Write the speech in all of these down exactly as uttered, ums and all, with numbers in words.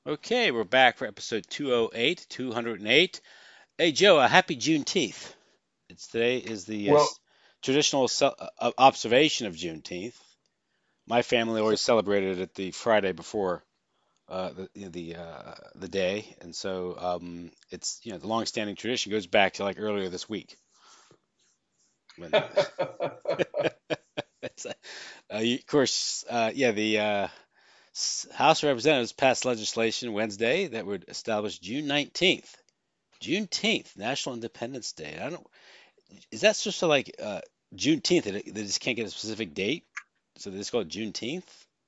Okay, we're back for episode two oh eight, two hundred eight. Hey, Joe, a happy Juneteenth. It's today is the uh, Well, traditional ce- uh, observation of Juneteenth. My family so, always celebrated it the Friday before uh, the you know, the uh, the day, and so um, it's you know the long-standing tradition goes back to like earlier this week when it's, uh, uh, of course uh, yeah the uh, S- House of Representatives passed legislation Wednesday that would establish June nineteenth. Juneteenth, National Independence Day. I don't. Is that just so like uh, Juneteenth? They, they just can't get a specific date, so they just call it Juneteenth.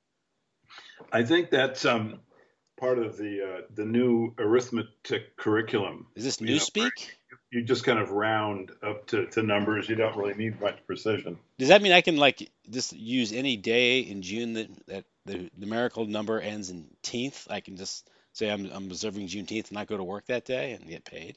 I think that's um, part of the uh, the new arithmetic curriculum. Is this You know, where newspeak? you just kind of round up to, to numbers. You don't really need much precision. Does that mean I can like just use any day in June that, that the numerical number ends in teenth? I can just say I'm I'm observing Juneteenth and not go to work that day and get paid.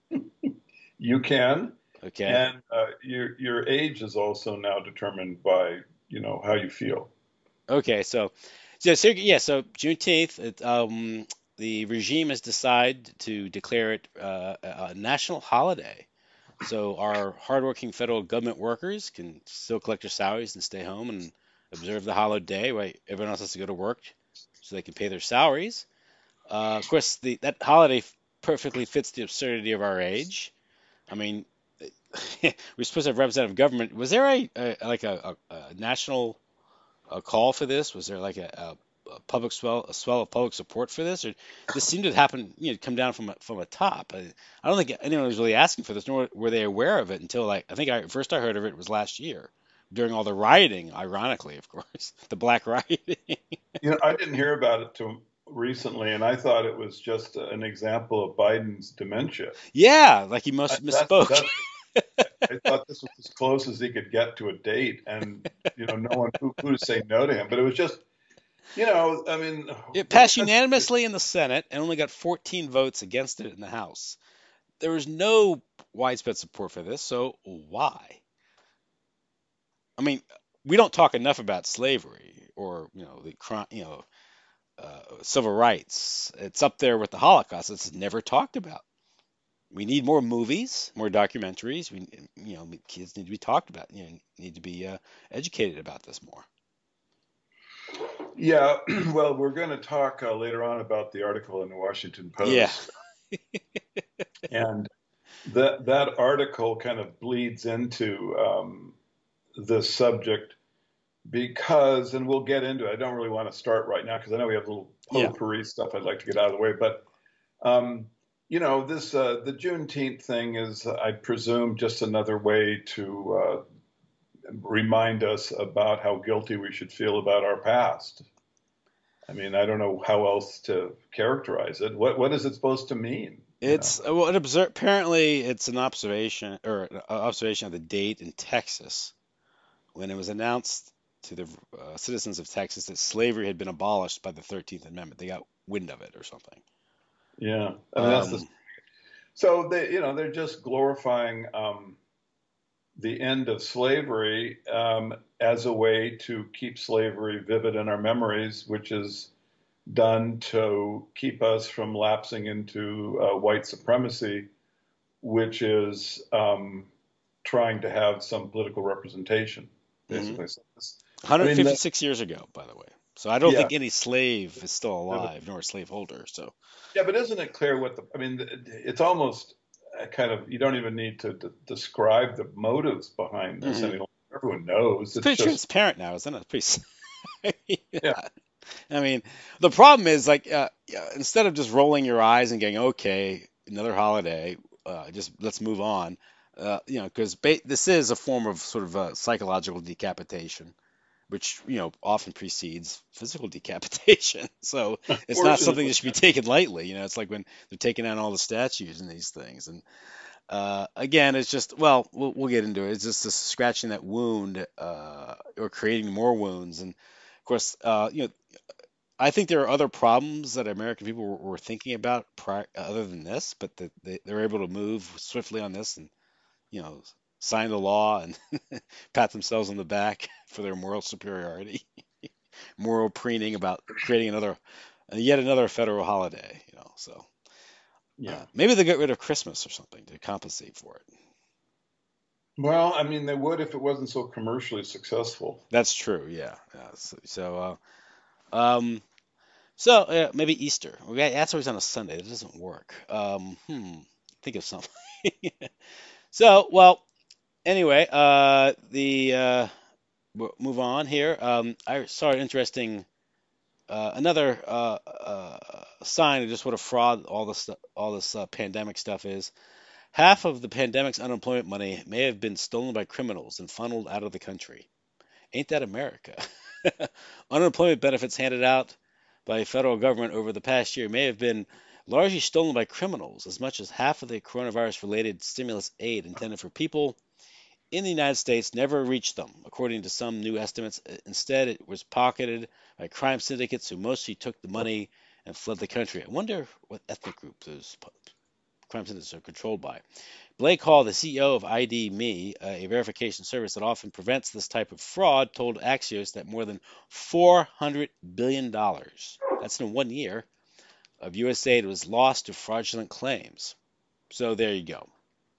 You can, Okay. and uh, your your age is also now determined by you know how you feel. Okay. So, so, so yeah. So Juneteenth, it, um, the regime has decided to declare it uh, a a national holiday. So our hardworking federal government workers can still collect their salaries and stay home and observe the holiday, right? Everyone else has to go to work so they can pay their salaries. Uh, of course, the that holiday perfectly fits the absurdity of our age. I mean, we're supposed to have representative government. Was there a, a like a, a, a national uh call for this? Was there like a, a, a public swell, a swell of public support for this, or this seemed to happen, you know, come down from a, from a top? I, I don't think anyone was really asking for this, nor were they aware of it until like I think I first I heard of it was last year during all the rioting. Ironically, of course, the black rioting. You know, I didn't hear about it till recently, and I thought it was just an example of Biden's dementia. Yeah, like he I, must that's misspoke. that's I thought this was as close as he could get to a date, and you know, no one who, who to say no to him. But it was just, you know, I mean, It what passed kind of, unanimously in the Senate and only got fourteen votes against it in the House. There was no widespread support for this, so why? I mean, we don't talk enough about slavery or you know the crime, you know, uh, civil rights. It's up there with the Holocaust. It's never talked about. We need more movies, more documentaries. We, you know, kids need to be talked about. You know, need to be uh, educated about this more. yeah. Well, we're going to talk uh, later on about the article in the Washington Yeah. Post, and that that article kind of bleeds into um, this subject because, and we'll get into it. I don't really want to start right now because I know we have a little Yeah. potpourri stuff I'd like to get out of the way, but Um, you know, this uh, the Juneteenth thing is, I presume, just another way to uh, remind us about how guilty we should feel about our past. I mean, I don't know how else to characterize it. What what is it supposed to mean? You know? It's uh, well, it observe, apparently it's an observation or an observation of the date in Texas when it was announced to the uh, citizens of Texas that slavery had been abolished by the thirteenth Amendment. They got wind of it or something. Yeah, I mean that's the Um, so they you know they're just glorifying um, the end of slavery um, as a way to keep slavery vivid in our memories, which is done to keep us from lapsing into uh, white supremacy, which is um, trying to have some political representation, mhm. basically. So this, I mean, the, one hundred fifty-six years ago, by the way. So I don't yeah, think any slave is still alive, nor a slaveholder. So yeah, but isn't it clear what the? I mean, it's almost a kind of you don't even need to d- describe the motives behind this mhm. any longer. Everyone knows. It's It's pretty just transparent now, isn't it? Pretty, yeah, I mean, the problem is like uh, yeah, instead of just rolling your eyes and going, okay, another holiday, uh, just let's move on. Uh, you know, because ba- this is a form of sort of uh, psychological decapitation, which you know often precedes physical decapitation. So it's not something fortunately. that should be taken lightly. You know, it's like when they're taking down all the statues and these things. And uh, again, it's just well, we'll, we'll get into it. It's just a scratching that wound uh, or creating more wounds. And of course, uh, you know, I think there are other problems that American people were, were thinking about prior, other than this, but that they, they're able to move swiftly on this and you know sign the law and pat themselves on the back for their moral superiority, moral preening about creating another. And yet another federal holiday, you know. So Yeah. uh, maybe they get rid of Christmas or something to compensate for it. Well, I mean, they would if it wasn't so commercially successful. That's true. Yeah. Yeah. So, so uh, um, so uh, maybe Easter. Okay, that's always on a Sunday. That doesn't work. Um, hmm. Think of something. So, well, anyway, uh, the uh, we'll move on here. Um, I saw an interesting uh, another uh, uh, sign of just what a fraud all this all this uh, pandemic stuff is. Half of the pandemic's unemployment money may have been stolen by criminals and funneled out of the country. Ain't that America? Unemployment benefits handed out by federal government over the past year may have been largely stolen by criminals. As much as half of the coronavirus related stimulus aid intended for people in the United States never reached them, according to some new estimates. Instead, it was pocketed by crime syndicates who mostly took the money and fled the country. I wonder what ethnic group those crime syndicates are controlled by. Blake Hall, the C E O of I D Me, a verification service that often prevents this type of fraud, told Axios that more than four hundred billion dollars, that's in one year, of U S aid was lost to fraudulent claims. So there you go.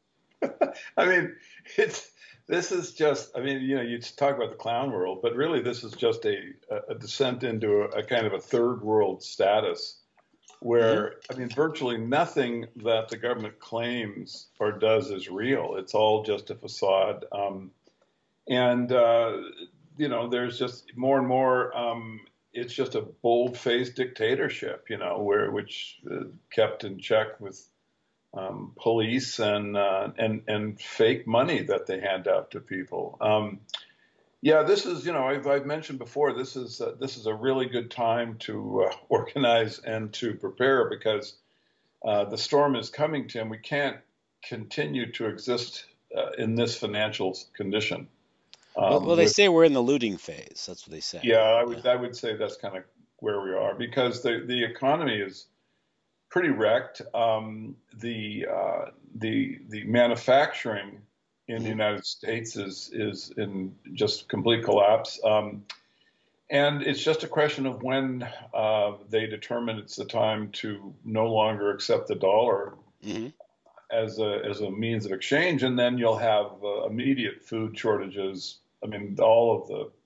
I mean, it's this is just. I mean, you know, you talk about the clown world, but really, this is just a, a descent into a, a kind of a third world status Hmm. where, I mean, virtually nothing that the government claims or does is real. It's all just a facade. Um, and, uh, you know, there's just more and more, um, it's just a bold-faced dictatorship, you know, where which uh, kept in check with um, police and, uh, and and fake money that they hand out to people. Um, yeah, this is, you know, I've, I've mentioned before, this is uh, this is a really good time to uh, organize and to prepare because uh, the storm is coming, Tim. We can't continue to exist uh, in this financial condition. Well, Um, well, they with say we're in the looting phase. That's what they say. Yeah, I Yeah. would I would say that's kind of where we are because the the economy is pretty wrecked. Um, the uh, the the manufacturing in the Hmm. United States is is in just complete collapse. Um, And it's just a question of when uh, they determine it's the time to no longer accept the dollar Hmm. as a as a means of exchange, and then you'll have uh, immediate food shortages. I mean, all of the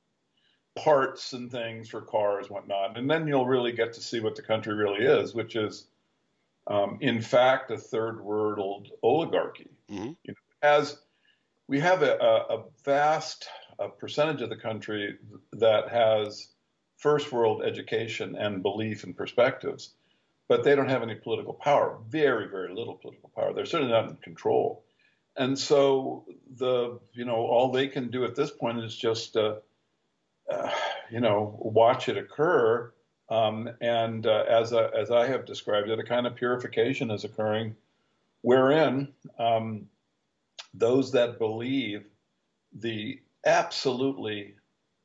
parts and things for cars, whatnot, and then you'll really get to see what the country really is, which is, um, in fact, a third world oligarchy. Hmm. You know, as we have a, a, a vast uh percentage of the country that has first world education and belief and perspectives, but they don't have any political power, very, very little political power. They're certainly not in control. And so the, you know, all they can do at this point is just, uh, uh, you know, watch it occur. Um, and uh, as, a, as I have described it, a kind of purification is occurring wherein um, those that believe the absolutely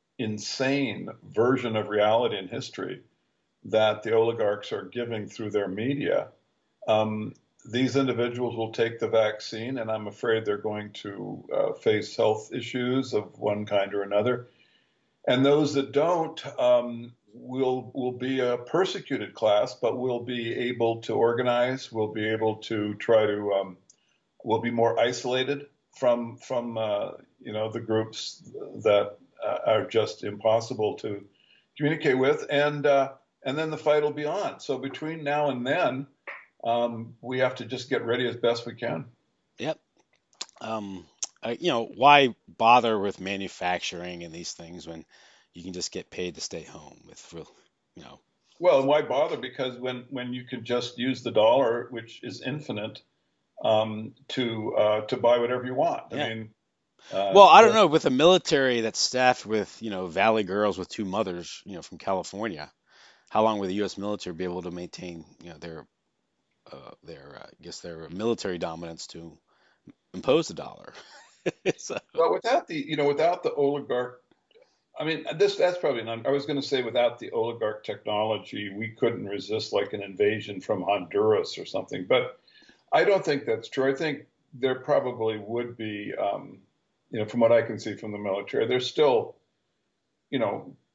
insane version of reality and history that the oligarchs are giving through their media, um, these individuals will take the vaccine, and I'm afraid they're going to uh, face health issues of one kind or another. And those that don't um, will will be a persecuted class, but will be able to organize. Will be able to try to um, will be more isolated from from uh, you know the groups that uh, are just impossible to communicate with, and uh, and then the fight will be on. So between now and then, um, we have to just get ready as best we can. Yep. Um, uh, you know, why bother with manufacturing and these things when you can just get paid to stay home with real, you know. Well, why bother? Because when when you could just use the dollar, which is infinite, um, to uh, to buy whatever you want. I Yeah. mean, uh, Well, I don't the, know, with a military that's staffed with, you know, Valley girls with two mothers, you know, from California, how long will the U S military be able to maintain, you know, their uh, their uh, I guess their military dominance to impose the dollar? So, well, without the you know without the oligarch, I mean, this that's probably not. I was going to say without the oligarch technology, we couldn't resist like an invasion from Honduras or something. But I don't think that's true. I think there probably would be, um, you know, from what I can see from the military, there's still, you know,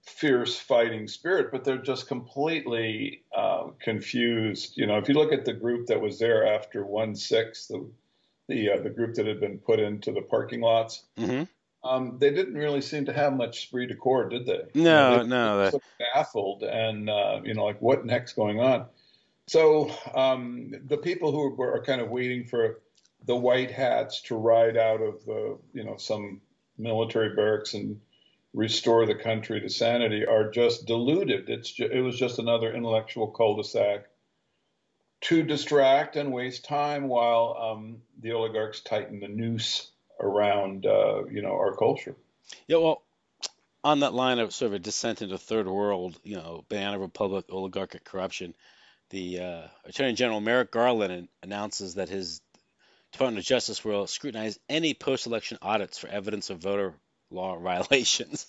fierce fighting spirit, but they're just completely uh, confused. You know, if you look at the group that was there after one six, the the uh, the group that had been put into the parking lots, Hmm. um, they didn't really seem to have much esprit de corps, did they? You know, they, No, they no. just The, looked baffled and uh, you know, like what next going on? So um, the people who are, are kind of waiting for the white hats to ride out of the, you know, some military barracks and restore the country to sanity are just deluded. It's ju- it was just another intellectual cul-de-sac to distract and waste time while um, the oligarchs tighten the noose around, uh, you know, our culture. yeah, well, on that line of sort of a descent into third world, you know, banana republic, oligarchic corruption, the uh, Attorney General Merrick Garland announces that his Department of Justice will scrutinize any post-election audits for evidence of voter law violations.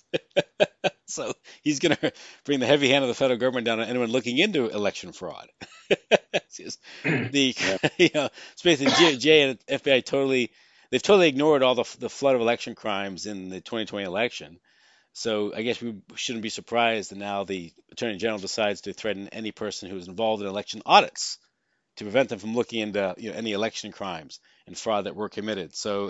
So he's going to bring the heavy hand of the federal government down on anyone looking into election fraud. It's just the Yeah. you know, it's basically D O J and F B I totally they've totally ignored all the the flood of election crimes in the twenty twenty election. So I guess we shouldn't be surprised that now the Attorney General decides to threaten any person who is involved in election audits to prevent them from looking into, you know, any election crimes and fraud that were committed. So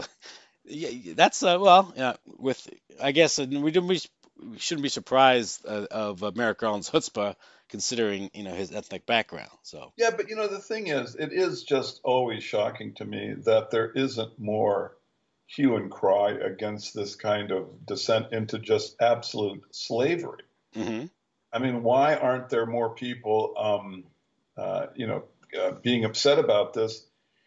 yeah, that's uh, well, yeah, with I guess uh, we didn't we shouldn't be surprised uh, of uh, Merrick Garland's chutzpah considering, you know, his ethnic background. So Yeah, but you know, the thing is, it is just always shocking to me that there isn't more hue and cry against this kind of descent into just absolute slavery. hmm I mean, why aren't there more people, um, uh, you know, uh, being upset about this?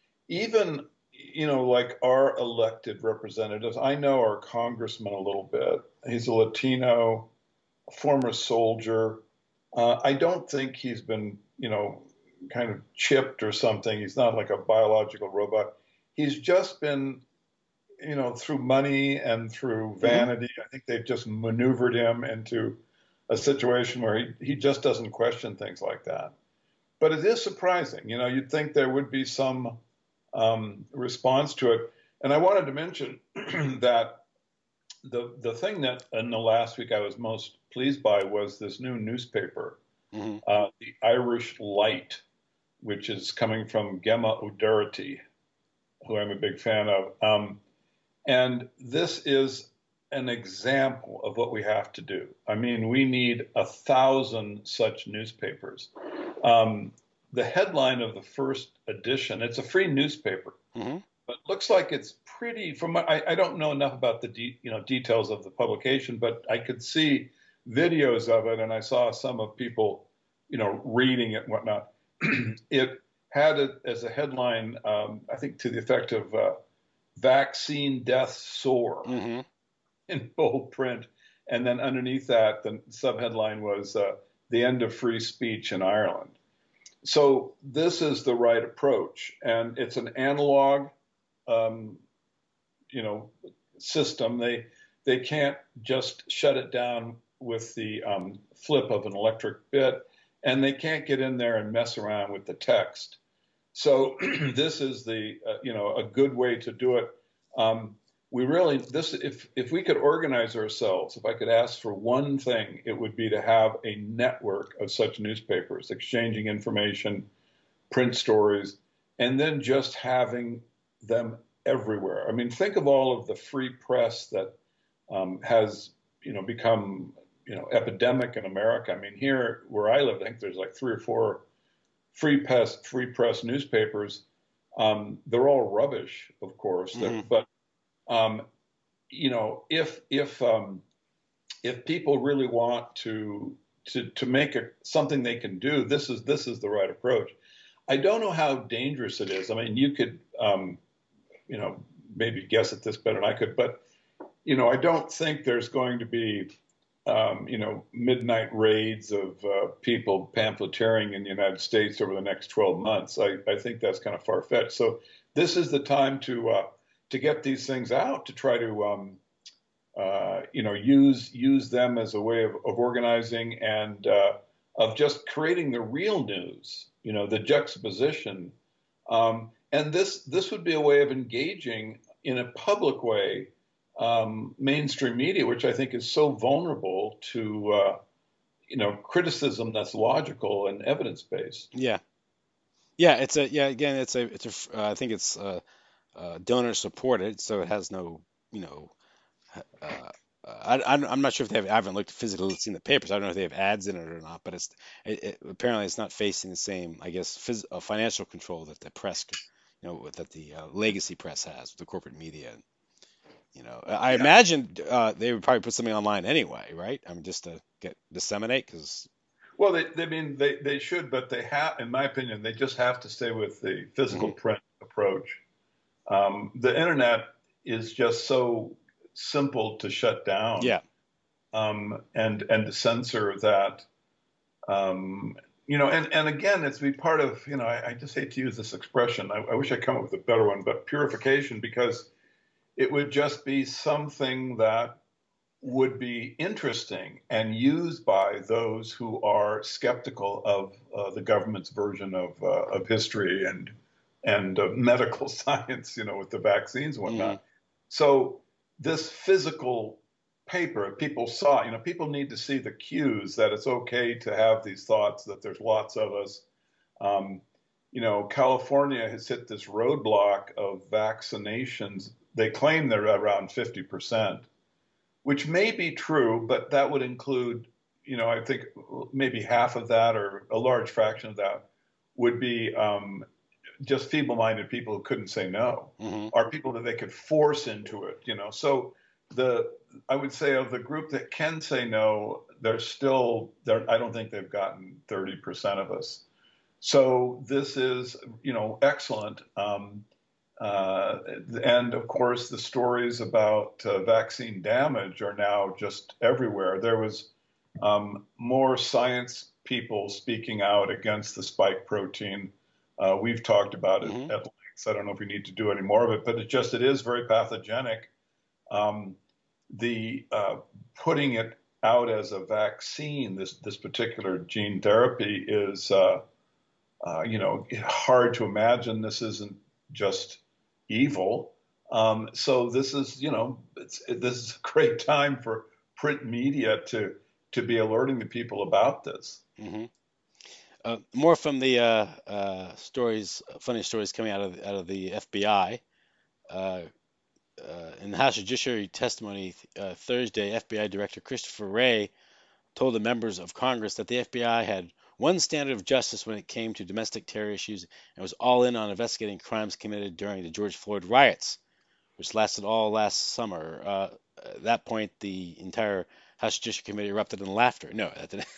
Even, you know, like our elected representatives. I know our congressman a little bit. He's a Latino, a former soldier. Uh, I don't think he's been, you know, kind of chipped or something. He's not like a biological robot. He's just been, you know, through money and through hmm vanity. I think they've just maneuvered him into a situation where he, he just doesn't question things like that. But it is surprising. You know, you'd think there would be some um, response to it. And I wanted to mention that the the thing that in the last week I was most pleased by was this new newspaper, hmm uh, the Irish Light, which is coming from Gemma O'Doherty, who I'm a big fan of. Um, and this is an example of what we have to do. I mean, we need a thousand such newspapers. Um, the headline of the first edition, it's a free newspaper, hmm but looks like it's pretty. From I, I don't know enough about the de, you know details of the publication, but I could see videos of it, and I saw some of people, you know, reading it and whatnot. It had it as a headline, um, I think, to the effect of uh, "Vaccine Deaths Soar" hmm in bold print, and then underneath that, the subheadline was uh, "The End of Free Speech in Ireland." So this is the right approach, and it's an analog um, you know, system. They they can't just shut it down with the um, flip of an electric bit, and they can't get in there and mess around with the text. So this is the uh, you know a good way to do it. Um, we really this if if we could organize ourselves, if I could ask for one thing, it would be to have a network of such newspapers exchanging information, print stories, and then just having them everywhere. I mean, think of all of the free press that um, has, you know, become, you know, epidemic in America. I mean, here where I live, I think there's like three or four free press, free press newspapers. Um, they're all rubbish, of course. hmm But um, you know, if if um, if people really want to to to make it something they can do, this is this is the right approach. I don't know how dangerous it is. I mean, you could, um, you know, maybe guess at this better than I could, but you know, I don't think there's going to be, um, you know, midnight raids of uh, people pamphleteering in the United States over the next twelve months. I, I think that's kind of far fetched. So this is the time to uh, to get these things out, to try to, um, uh, you know, use use them as a way of, of organizing and uh, of just creating the real news. You know, the juxtaposition. Um, and this this would be a way of engaging in a public way um, mainstream media, which I think is so vulnerable to uh, you know criticism that's logical and evidence based. Yeah. Yeah, it's a yeah again it's a it's a f- uh, I think it's uh, uh, donor supported, so it has no you know uh, I, I'm I'm not sure if they have. I haven't looked physically seen the papers. I don't know if they have ads in it or not, but it's it, it, apparently it's not facing the same, I guess, phys, uh, financial control that the press, you know, that the uh, legacy press has, the corporate media. You know, I Yeah. imagine uh, they would probably put something online anyway, right? I mean, just to get disseminate, because Well, they, they mean they, they should, but they have, in my opinion, they just have to stay with the physical hmm print approach. Um, the internet is just so simple to shut down yeah, um, and and to censor that. Um, you know, and, and again, it's be part of, you know, I, I just hate to use this expression. I, I wish I'd come up with a better one, but purification, because it would just be something that would be interesting and used by those who are skeptical of uh, the government's version of, uh, of history and and uh, medical science, you know, with the vaccines and hmm whatnot. So this physical paper, people saw, you know, people need to see the cues that it's okay to have these thoughts, that there's lots of us. Um, you know, California has hit this roadblock of vaccinations. They claim they're around fifty percent, which may be true, but that would include, you know, I think maybe half of that or a large fraction of that would be um, just feeble-minded people who couldn't say no, hmm or people that they could force into it, you know. So the I would say of the group that can say no, they're still there. I don't think they've gotten thirty percent of us. So this is, you know, excellent. Um, uh, and of course, the stories about uh, vaccine damage are now just everywhere. There was um, more science people speaking out against the spike protein. Uh, we've talked about it hmm at length. I don't know if we need to do any more of it, but it just it is very pathogenic. Um, the uh, putting it out as a vaccine, this this particular gene therapy is, uh, uh, you know, hard to imagine this isn't just evil. Um, so this is, you know, it's, it, this is a great time for print media to to be alerting the people about this. hmm Uh, more from the uh, uh, stories, funny stories coming out of out of the F B I. Uh, uh, in the House Judiciary testimony uh, Thursday, F B I Director Christopher Wray told the members of Congress that the F B I had one standard of justice when it came to domestic terror issues and was all in on investigating crimes committed during the George Floyd riots, which lasted all last summer. Uh, at that point, the entire House Judiciary Committee erupted in laughter. No, that didn't.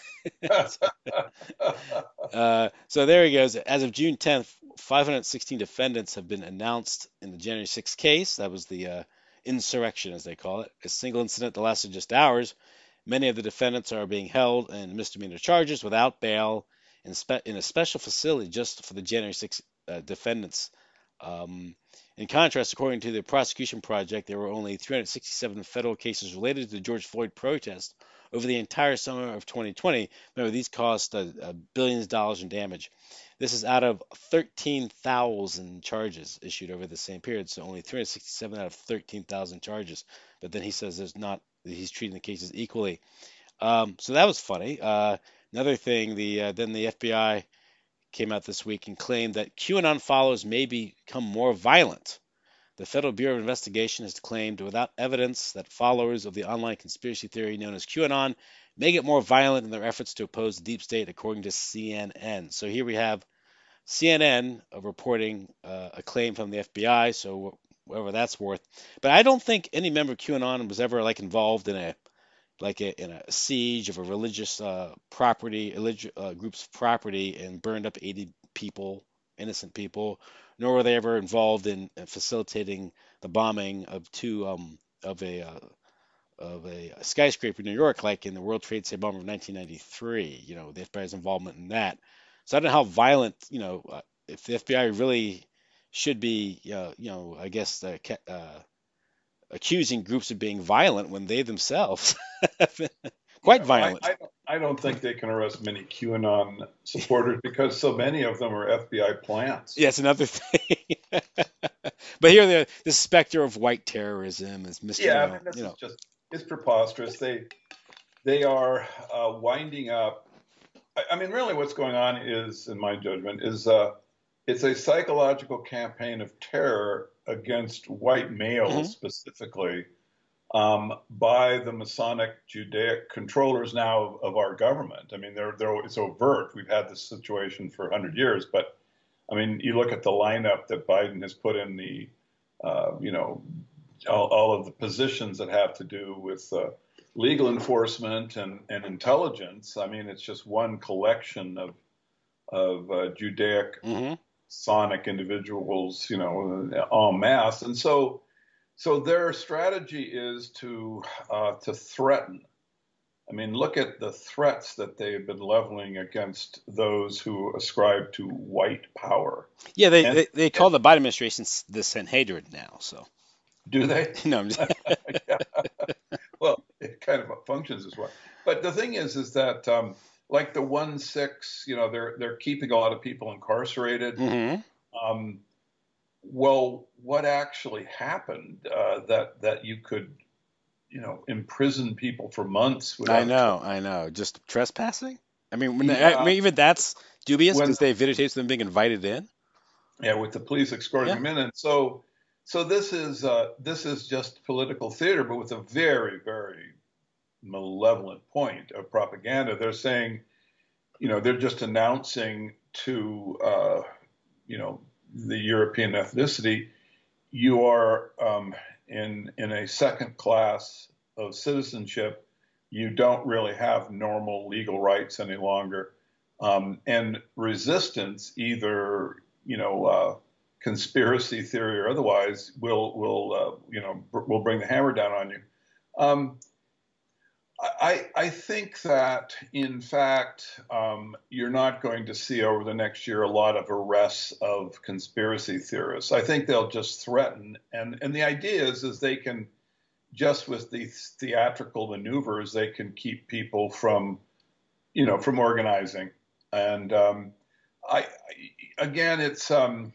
Uh, so there he goes. As of June tenth, five hundred sixteen defendants have been announced in the January sixth case. That was the uh, insurrection, as they call it, a single incident that lasted just hours. Many of the defendants are being held in misdemeanor charges without bail in, spe- in a special facility just for the January sixth uh, defendants. Um, in contrast, according to the prosecution project, there were only three hundred sixty-seven federal cases related to the George Floyd protest over the entire summer of twenty twenty. Remember, these cost uh, uh, billions of dollars in damage. This is out of thirteen thousand charges issued over the same period, so only three hundred sixty-seven out of thirteen thousand charges. But then he says there's not, he's treating the cases equally. Um, so that was funny. Uh, another thing, the uh, then the F B I came out this week and claimed that QAnon followers may become more violent. The Federal Bureau of Investigation has claimed without evidence that followers of the online conspiracy theory known as QAnon may get more violent in their efforts to oppose the deep state, according to C N N. So here we have C N N uh, reporting uh, a claim from the F B I, so whatever that's worth. But I don't think any member of QAnon was ever like involved in a like a, in a siege of a religious uh, property, religious uh, group's property, and burned up eighty people, innocent people. Nor were they ever involved in uh, facilitating the bombing of two um, of a uh, of a skyscraper in New York, like in the World Trade Center bomber of nineteen ninety-three. You know, the F B I's involvement in that. So I don't know how violent. You know, uh, if the F B I really should be, uh, you know, I guess uh, uh, accusing groups of being violent when they themselves have been quite Yeah, well, I, violent. I, don't, I don't think they can arrest many QAnon supporters because so many of them are F B I plants. Yeah, it's another thing. But here the the specter of white terrorism is Mister You Yeah, I mean, know, you this is know. just it's preposterous. They they are uh, winding up. I, I mean, really, what's going on is, in my judgment, is uh, it's a psychological campaign of terror against white Hmm. males specifically um, by the Masonic Judaic controllers now of, of our government. I mean, they're, they're, it's overt. We've had this situation for one hundred years, but I mean, you look at the lineup that Biden has put in the, uh, you know, all, all of the positions that have to do with uh, legal enforcement and, and intelligence. I mean, it's just one collection of of uh, Judaic Hmm. Sonic individuals, you know, en masse. And so, so their strategy is to uh, to threaten. I mean, look at the threats that they've been leveling against those who ascribe to white power. Yeah, they, And, they they and call the Biden administration s- the Sanhedrin now. So do they? no, I'm just, Yeah. Well, it kind of functions as one. But the thing is, is that um, like the one six, you know, they're they're keeping a lot of people incarcerated. hmm. Um, well, what actually happened uh, that that you could, you know, imprison people for months I without trial? know, I know. Just trespassing. I mean, when I Yeah, mean, even that's dubious when because they videotaped them being invited in. yeah, with the police escorting Yeah, them in, and so so this is uh, this is just political theater, but with a very very malevolent point of propaganda. They're saying, you know, they're just announcing to uh, you know the European ethnicity, you are um, in in a second class of citizenship. You don't really have normal legal rights any longer, um, and resistance, either you know uh, conspiracy theory or otherwise, will will uh, you know will bring the hammer down on you. Um, I, I think that, in fact, um, you're not going to see over the next year a lot of arrests of conspiracy theorists. I think they'll just threaten, and and the idea is is they can just with these theatrical maneuvers they can keep people from you know from organizing. And um, I, I again, it's um,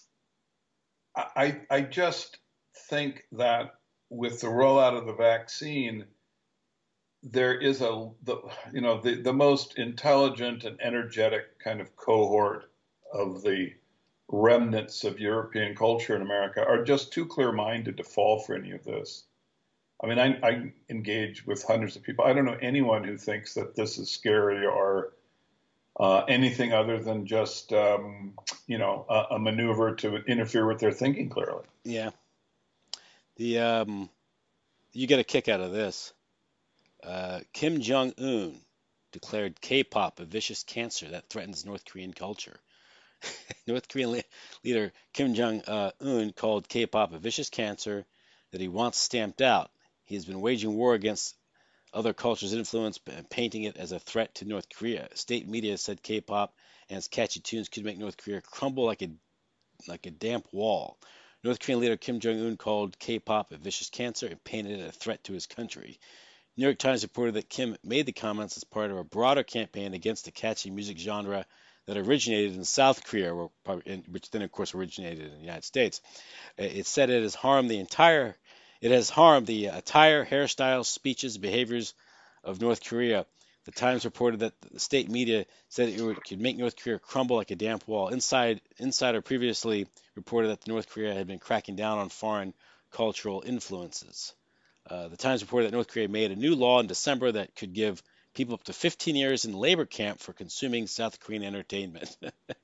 I I just think that with the rollout of the vaccine there is a the you know the the most intelligent and energetic kind of cohort of the remnants of European culture in America are just too clear-minded to fall for any of this. I mean, I, I engage with hundreds of people. I don't know anyone who thinks that this is scary or uh, anything other than just um, you know a, a maneuver to interfere with their thinking clearly. yeah. The um, you get a kick out of this. Uh, Kim Jong Un declared K-pop a vicious cancer that threatens North Korean culture. North Korean le- leader Kim Jong uh, Un called K-pop a vicious cancer that he wants stamped out. He has been waging war against other cultures' influence and painting it as a threat to North Korea. State media said K-pop and its catchy tunes could make North Korea crumble like a like a damp wall. North Korean leader Kim Jong Un called K-pop a vicious cancer and painted it a threat to his country. New York Times reported that Kim made the comments as part of a broader campaign against the catchy music genre that originated in South Korea, which then, of course, originated in the United States. It said it has harmed the entire, it has harmed the attire, hairstyles, speeches, behaviors of North Korea. The Times reported that the state media said it would, could make North Korea crumble like a damp wall. Inside, Insider previously reported that North Korea had been cracking down on foreign cultural influences. Uh, the Times reported that North Korea made a new law in December that could give people up to fifteen years in labor camp for consuming South Korean entertainment.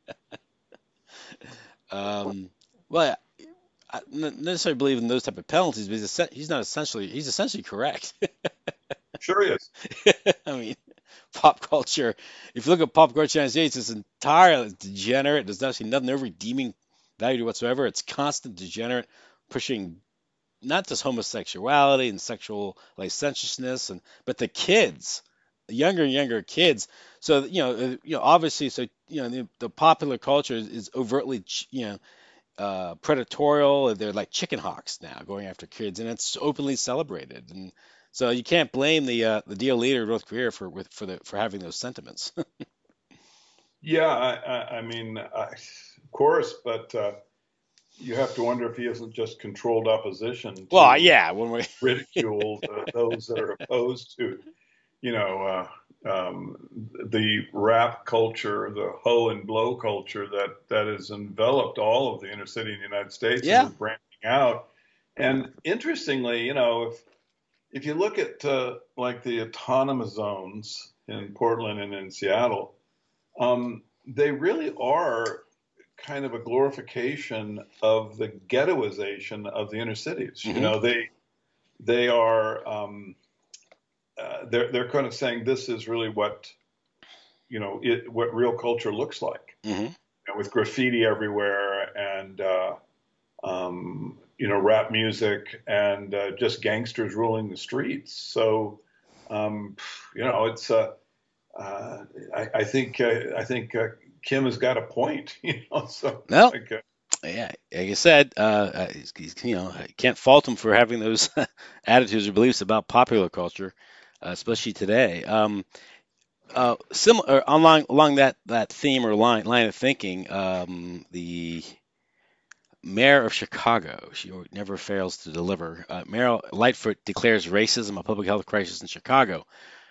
um, well, I don't necessarily believe in those type of penalties, but he's, he's not essentially he's essentially correct. Sure is. I mean, pop culture. If you look at pop culture in the United States, it's entirely degenerate. There's actually nothing, no redeeming value whatsoever. It's constant degenerate, pushing not just homosexuality and sexual licentiousness, and but the kids, the younger and younger kids. So you know, uh, you know, obviously, so you know, the, the popular culture is, is overtly, you know, uh, predatorial. They're like chicken hawks now, going after kids, and it's openly celebrated. And so you can't blame the uh, the deal leader of North Korea for with for the for having those sentiments. Yeah, I, I, I mean, I, of course, but. Uh, you have to wonder if he isn't just controlled opposition Well, to yeah, when we ridicule the, those that are opposed to, you know, uh, um, the rap culture, the hoe and blow culture that that has enveloped all of the inner city in the United States and yeah. is branching out. And interestingly, you know, if if you look at uh, like the autonomous zones in Portland and in Seattle, um, they really are kind of a glorification of the ghettoization of the inner cities. You Hmm. know, they they are um, uh, they're they're kind of saying this is really what you know it, what real culture looks like, Hmm. you know, with graffiti everywhere and uh, um, you know rap music and uh, just gangsters ruling the streets. So um, you know it's uh, uh, I, I think uh, I think uh, Kim has got a point. You know, so No, like uh, yeah, like I said, uh, uh, he's, he's, you know, I can't fault him for having those attitudes or beliefs about popular culture, uh, especially today. Um, uh, similar along along that that theme or line line of thinking, um, the mayor of Chicago, she never fails to deliver. Uh, Mayor Lightfoot declares racism a public health crisis in Chicago.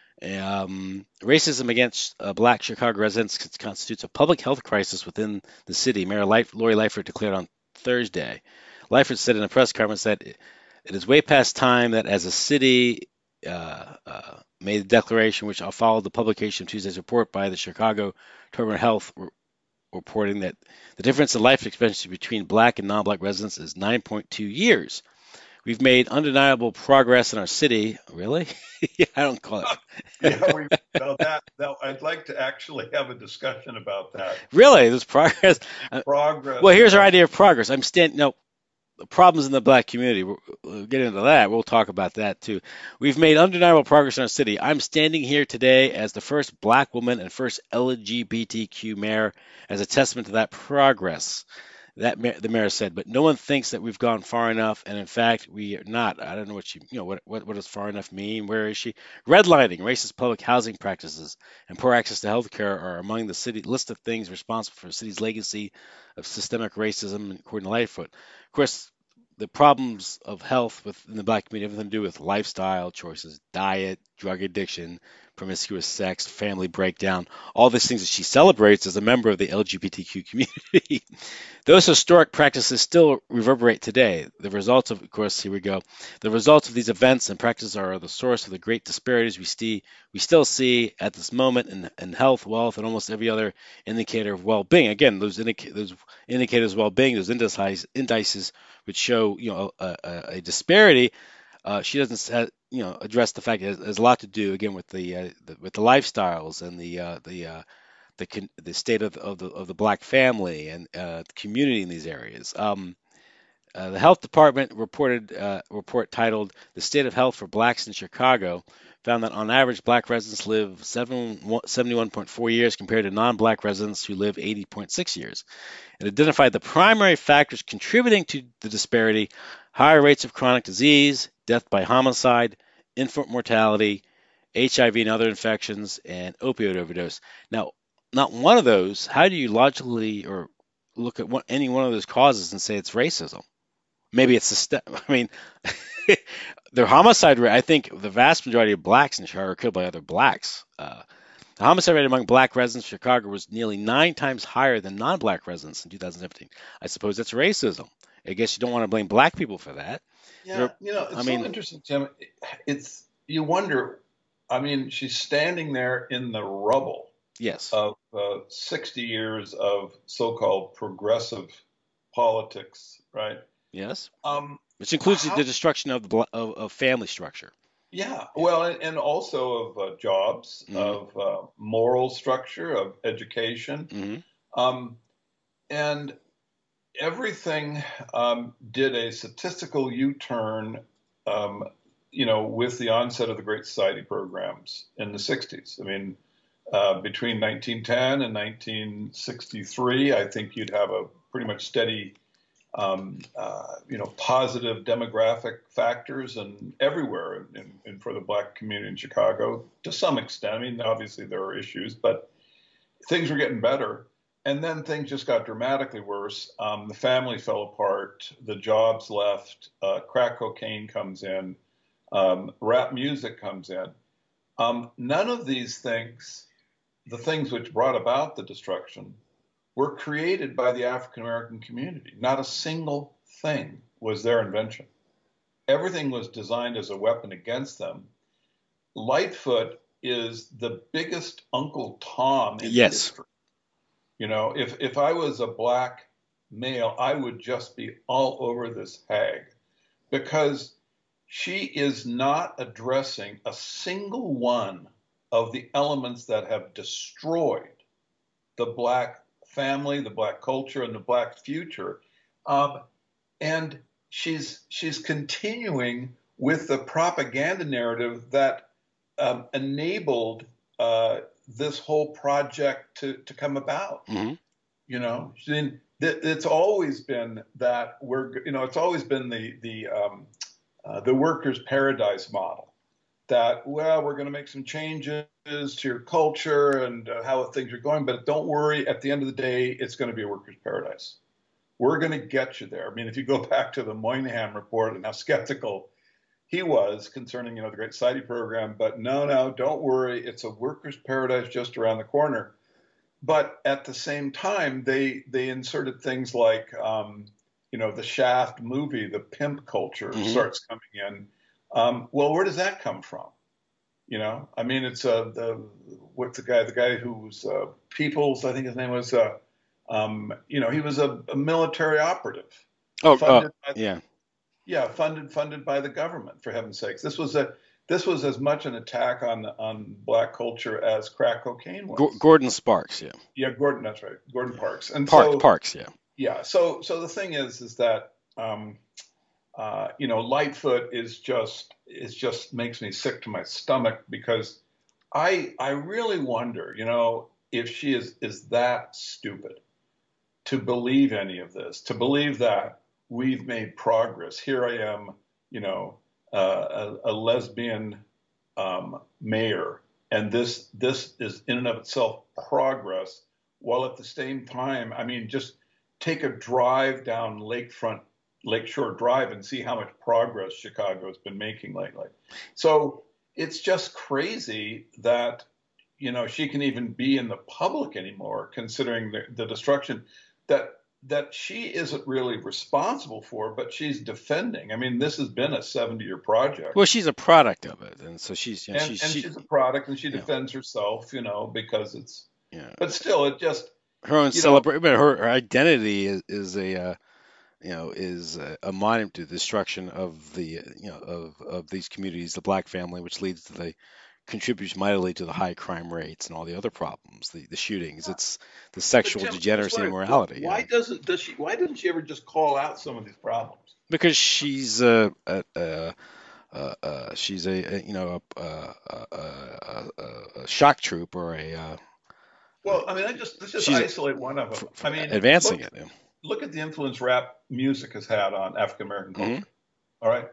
Um, racism against uh, black Chicago residents constitutes a public health crisis within the city, Mayor Light- Lori Lightfoot declared on Thursday. Lightfoot said in a press conference that it is way past time that as a city uh, uh, made a declaration which followed the publication of Tuesday's report by the Chicago Department of Health reporting that the difference in life expectancy between black and non-black residents is nine point two years. We've made undeniable progress in our city. Really? I don't call it. yeah, we well that that I'd like to actually have a discussion about that. Really, there's progress. The Uh, well, progress in here's our our idea of progress. I'm stand no the problems in the black community. We'll, we'll get into that. We'll talk about that too. We've made undeniable progress in our city. I'm standing here today as the first black woman and first L G B T Q mayor as a testament to that progress. That the mayor said, but no one thinks that we've gone far enough, and in fact, we are not. I don't know what she, you know, what what, what does far enough mean? Where is she? Redlining, racist public housing practices, and poor access to health care are among the city list of things responsible for the city's legacy of systemic racism, according to Lightfoot. Of course, the problems of health within the black community have everything to do with lifestyle choices, diet, drug addiction, promiscuous sex, family breakdown, all these things that she celebrates as a member of the L G B T Q community. Those historic practices still reverberate today. The results of, of course, here we go. The results of these events and practices are the source of the great disparities we see, we still see at this moment in, in health, wealth, and almost every other indicator of well-being. Again, those, indica- those indicators of well-being, those indices, indices which show, you know, a, a, a disparity. Uh, she doesn't, uh, you know, address the fact that it has a lot to do again with the, uh, the with the lifestyles and the uh, the uh, the the state of the, of the of the black family and uh, the community in these areas. Um, uh, the health department reported uh, report titled "The State of Health for Blacks in Chicago" found that on average, black residents live seventy-one point four years compared to non-black residents who live eighty point six years. It identified the primary factors contributing to the disparity: higher rates of chronic disease, death by homicide, infant mortality, H I V and other infections, and opioid overdose. Now, not one of those, how do you logically or look at one, any one of those causes and say it's racism? Maybe it's system. I mean, their homicide rate, I think the vast majority of blacks in Chicago are killed by other blacks. Uh, the homicide rate among black residents in Chicago was nearly nine times higher than non-black residents in two thousand seventeen. I suppose that's racism. I guess you don't want to blame black people for that. yeah, There, you know, I it's so mean, interesting, Tim. It's you wonder. I mean, she's standing there in the rubble yes, of uh, sixty years of so-called progressive politics, right? yes, Um, which includes the how destruction of the bla- of, of family structure. Yeah, Yeah. well, and, and also of uh, jobs, Hmm. of uh, moral structure, of education, Hmm. um, and everything um, did a statistical U-turn, um, you know, with the onset of the Great Society programs in the sixties. I mean, uh, between nineteen ten and nineteen sixty-three, I think you'd have a pretty much steady um, uh, you know, positive demographic factors and everywhere in, in, for the black community in Chicago to some extent. I mean, obviously there are issues, but things were getting better. and then things just got dramatically worse. Um, the family fell apart, the jobs left, uh, crack cocaine comes in, um, rap music comes in. Um, none of these things, the things which brought about the destruction, were created by the African American community. Not a single thing was their invention. Everything was designed as a weapon against them. Lightfoot is the biggest Uncle Tom in Yes. history. You know, if if I was a black male, I would just be all over this hag because she is not addressing a single one of the elements that have destroyed the black family, the black culture, and the black future. Um, and she's she's continuing with the propaganda narrative that um, enabled uh, this whole project to to come about. Hmm. You know, it's always been that we're you know it's always been the the um, uh, the workers' paradise model. That, well, we're going to make some changes to your culture and uh, how things are going, but don't worry, at the end of the day, it's going to be a workers' paradise. We're going to get you there. I mean, if you go back to the Moynihan report and how skeptical he was concerning, you know, the Great Society program, but no, no, don't worry, it's a workers' paradise just around the corner. But at the same time, they they inserted things like, um, you know, the Shaft movie, the pimp culture Hmm. starts coming in. Um, well, where does that come from? You know, I mean, it's uh, the what's the guy? The guy who was uh, Peoples, I think his name was. Uh, um, you know, he was a, a military operative, Oh, uh, funded by, yeah. yeah, funded funded by the government. For heaven's sakes, this was a this was as much an attack on on black culture as crack cocaine G- was. Gordon Sparks, yeah. Yeah, Gordon, that's right, Gordon Parks. And Parks, so, Parks, yeah. yeah, so so the thing is, is that um, uh, you know, Lightfoot is just is just makes me sick to my stomach because I I really wonder, you know, if she is is that stupid to believe any of this, to believe that we've made progress. Here I am, you know, uh, a, a lesbian um, mayor, and this this is in and of itself progress. While at the same time, I mean, just take a drive down Lakefront, Lakeshore Drive, and see how much progress Chicago has been making lately. So it's just crazy that you know she can even be in the public anymore, considering the, the destruction that that she isn't really responsible for, but she's defending. I mean, this has been a seventy-year Well, project, she's a product of it, and so she's, you know, and she's and she, she's a product, and she you know, defends herself, you know, because it's. you know, But still, it just, her own you know, celebration, but her, her identity is, is a, uh, you know, is a, a monument to the destruction of the, uh, you know, of of these communities, the black family, which leads to the contributes mightily to the high crime rates and all the other problems, the the shootings. It's the but sexual Tim, I'm just degeneracy and wondering, why, morality, you why know, doesn't does she why doesn't she ever just call out some of these problems? because she's a, a, a uh, uh, she's a, a you know a, a, a, a, a a shock troop or a, uh, Well, I mean, I just let's just she's isolate one of them. for, I for mean, advancing look it. Yeah. look at the influence rap music has had on African American Hmm. culture. All right,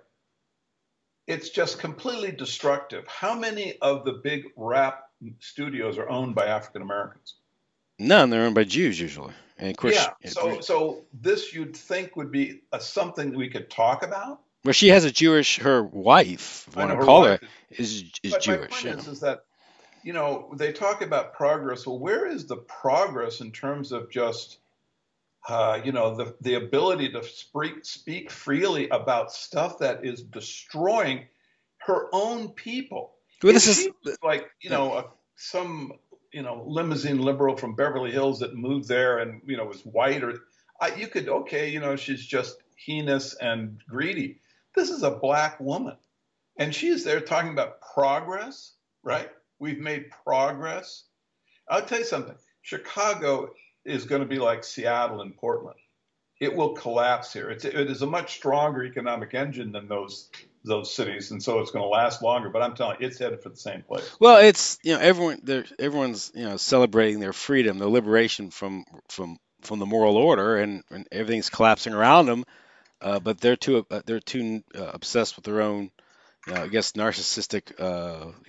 it's just completely destructive. How many of the big rap studios are owned by African Americans? None, they're owned by Jews usually, and of course, Yeah. it, So so this you'd think would be a, something that we could talk about. well, she has a Jewish. Her wife, if you I want know to her call her, wife is, is is but my Jewish. point Yeah. is is that you know they talk about progress. Well, where is the progress in terms of just uh, you know the the ability to speak speak freely about stuff that is destroying her own people? Well, If this she is. was like you Yeah. know a, some you know limousine liberal from Beverly Hills that moved there and you know was white or I, you could okay you know she's just heinous and greedy. This is a black woman and she is there talking about progress, right? We've made progress. I'll tell you something. Chicago is going to be like Seattle and Portland. It will collapse here. It's, it is a much stronger economic engine than those those cities, and so it's going to last longer. But I'm telling you, it's headed for the same place. Well, it's you know everyone. They're, everyone's you know celebrating their freedom, their liberation from from from the moral order, and, and everything's collapsing around them. Uh, but they're too uh, they're too uh, obsessed with their own, uh, I guess, narcissistic, uh, you know,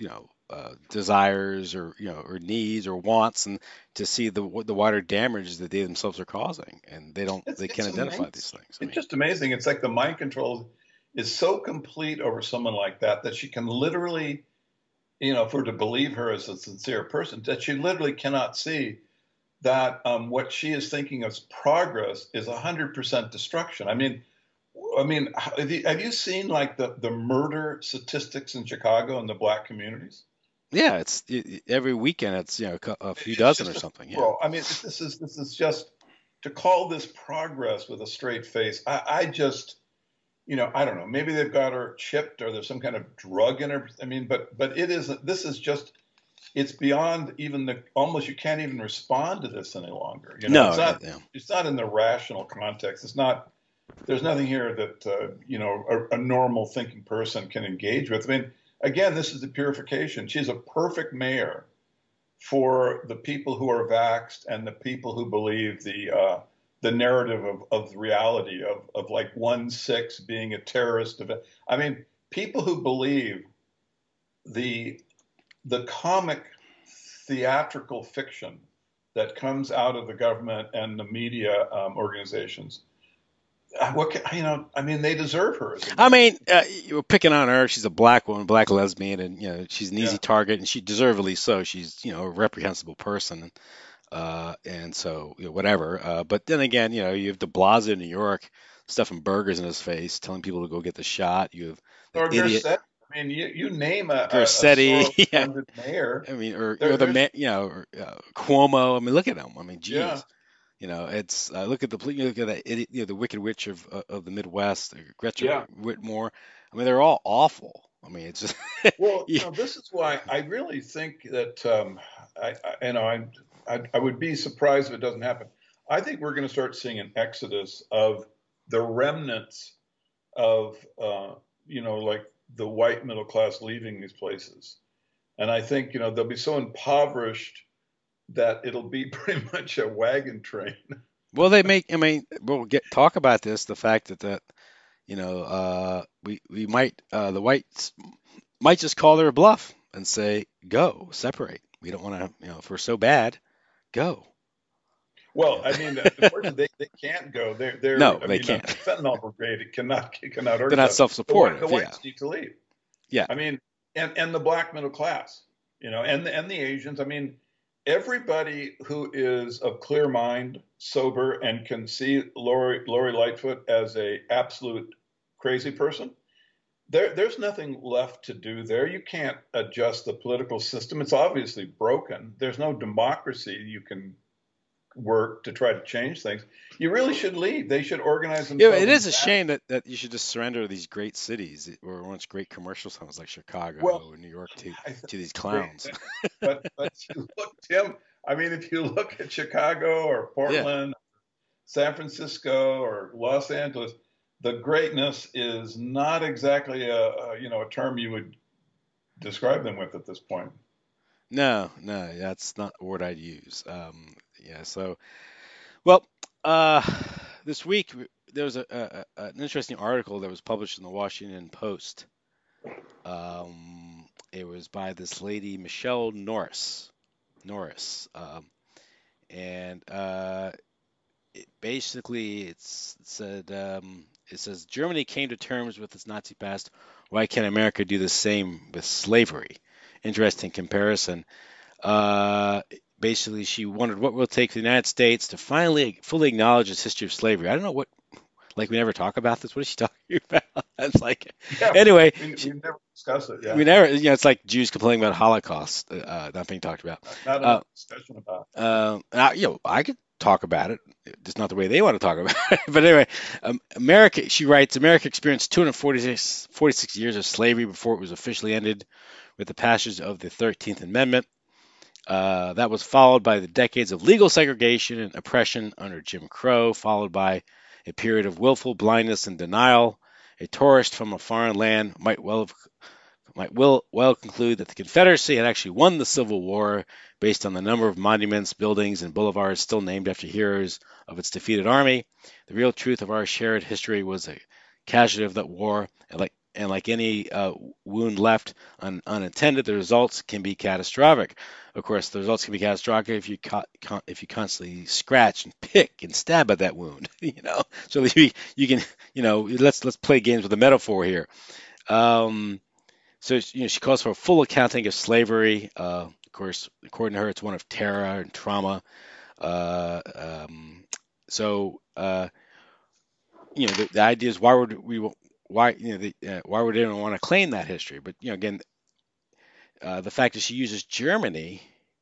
uh, desires or you know or needs or wants, and to see the the wider damage that they themselves are causing, and they don't It's they can't it's identify amazing. these things. I It's mean, just amazing. It's like the mind control is so complete over someone like that that she can literally, you know, if we're to believe her as a sincere person, that she literally cannot see that um, what she is thinking as progress is one hundred percent destruction. I mean, I mean, have you, have you seen like the, the murder statistics in Chicago and the black communities? yeah, it's it, every weekend it's you know a cou- a few It's dozen or just a something. Yeah. bro. I mean, this is this is just to call this progress with a straight face. I, I just, you know, I don't know. Maybe they've got her chipped or there's some kind of drug in her. I mean, but but it isn't. This is just. It's beyond even the almost. You can't even respond to this any longer. You know, No. it's Yeah. not. Yeah. It's not in the rational context. It's not. There's nothing here that uh, you know a, a normal thinking person can engage with. I mean, again, this is the purification. She's a perfect mayor for the people who are vaxxed and the people who believe the uh, the narrative of, of reality of, of like one six being a terrorist event. I mean, people who believe the the comic theatrical fiction that comes out of the government and the media um, organizations. uh, What can, you know? I mean, they deserve her as a I mayor. mean, uh, you were picking on her. She's a black woman, black lesbian, and you know she's an easy Yeah, target, and she deservedly so. She's you know a reprehensible person, uh, and so you know, whatever. Uh, but then again, you know you have De Blasio in New York stuffing burgers in his face, telling people to go get the shot. You have the or idiot Garcetti. I mean, you, you name a, a, a Garcetti. Yeah, Soros-funded mayor. I mean, or you know There, the there's ma- you know or, uh, Cuomo. I mean, look at him. I mean, yeah, geez. You know, it's uh, look at the you look at that idiot, you know, the Wicked Witch of uh, of the Midwest, uh, Gretchen yeah. Whitmore. I mean, they're all awful. I mean, it's just Well, you, you know, this is why I really think that um, I, I, you know, I, I, I would be surprised if it doesn't happen. I think we're going to start seeing an exodus of the remnants of, uh, you know, like the white middle class leaving these places. And I think, you know, they'll be so impoverished that it'll be pretty much a wagon train. well, they make. I mean, we'll get talk about this. The fact that that you know, uh, we we might uh, the whites might just call their bluff and say, "Go, separate. We don't want to. You know, if we're so bad, go." Well, Yeah. I mean, unfortunately, they, they can't go. They're, they're, No, I they mean, a can't. fentanyl brigade cannot, cannot They're not organize. The white, the self-supportive. Yeah. whites need to leave. Yeah. I mean, and and the black middle class, you know, and the, and the Asians. I mean, everybody who is of clear mind, sober, and can see Lori Lori Lightfoot as a absolute crazy person. There, there's nothing left to do there. You can't adjust the political system. It's obviously broken. There's no democracy you can work to try to change things. You really should leave. They should organize Yeah, themselves it in is a that. shame that, that you should just surrender to these great cities that were once great commercial towns like Well, Chicago or New York to I think to these great. clowns. But but if you look, Tim, I mean, if you look at Chicago or Yeah. Portland, San Francisco or Los Angeles, the greatness is not exactly a, a you know a term you would describe them with at this point. No, no, that's not a word I'd use. Um, yeah. So, well, uh, this week w- there was a, a, a- an interesting article that was published in the Washington Post. Um, it was by this lady, Michelle Norris. Norris. Um, and uh, it, basically it's, it said um, it says Germany came to terms with its Nazi past. Why can't America do the same with slavery? Interesting comparison. Uh, Basically, she wondered what will it take for the United States to finally fully acknowledge its history of slavery. I don't know what, like we never talk about this. What is she talking about? It's like, Yeah, anyway, we she, we never discussed it. Yeah, we never, you know, it's like Jews complaining about Holocaust uh, not being talked about. not Uh, enough discussion about. uh, and I, you know, I could talk about it, just not the way they want to talk about it. But anyway, um, America, she writes, America experienced two hundred forty-six, forty-six years of slavery before it was officially ended with the passage of the thirteenth Amendment. Uh, that was followed by the decades of legal segregation and oppression under Jim Crow, followed by a period of willful blindness and denial. A tourist from a foreign land might well have might will well conclude that the Confederacy had actually won the Civil War based on the number of monuments, buildings, and boulevards still named after heroes of its defeated army. The real truth of our shared history was a casualty of that war, and like any uh, wound left un, unattended, the results can be catastrophic. Of course, the results can be catastrophic if you co- con- if you constantly scratch and pick and stab at that wound. You know, so that you you can you know let's let's play games with the metaphor here. Um, so you know, she calls for a full accounting of slavery. Uh, of course, according to her, it's one of terror and trauma. Uh, um, so uh, you know, the, the idea is why would we why you know the, uh, why would anyone want to claim that history? But you know, again, uh, the fact that she uses Germany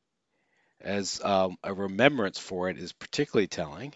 as um, a remembrance for it is particularly telling.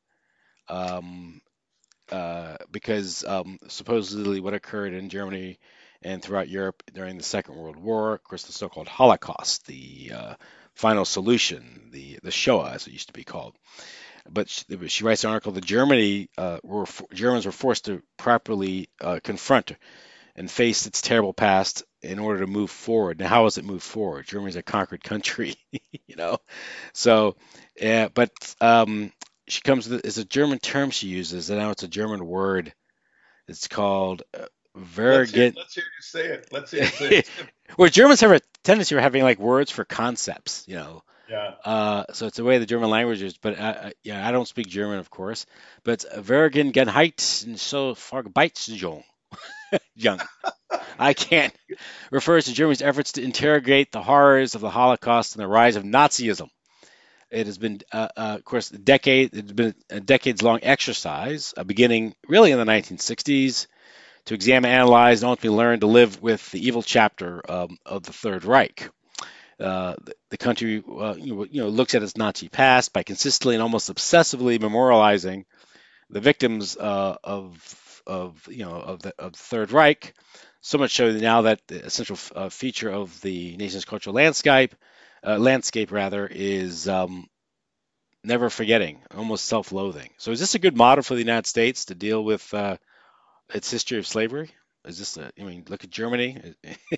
Um, uh, because um, supposedly what occurred in Germany and throughout Europe during the Second World War, of course, the so-called Holocaust, the uh, final solution, the the Shoah, as it used to be called. But she, she writes an article that Germany uh, were Germans were forced to properly uh, confront and face its terrible past in order to move forward. Now, how has it moved forward? Germany's a conquered country, you know. So, yeah, but um, she comes with it's a German term she uses, and now it's a German word. It's called uh, Let's hear Vergen. let's hear you say it. Let's hear you say it. Where Germans have a tendency of having like words for concepts, you know. Yeah. Uh, so it's the way the German language is, but uh, uh, yeah, I don't speak German, of course. But Vergengenheit and so Verbeitsjung, young. I can't. Refers to Germany's efforts to interrogate the horrors of the Holocaust and the rise of Nazism. It has been, uh, uh, of course, a decade. It's been a decades-long exercise, uh, beginning really in the nineteen sixties, to examine, analyze, and ultimately learn to live with the evil chapter um, of the Third Reich. Uh, the, the country, uh, you, know, you know, looks at its Nazi past by consistently and almost obsessively memorializing the victims uh, of of you know of the of the Third Reich. So much so now that the essential uh, feature of the nation's cultural landscape, uh, landscape rather, is um, never forgetting, almost self-loathing. So, is this a good model for the United States to deal with uh, its history of slavery? Is this? A, I mean, look at Germany.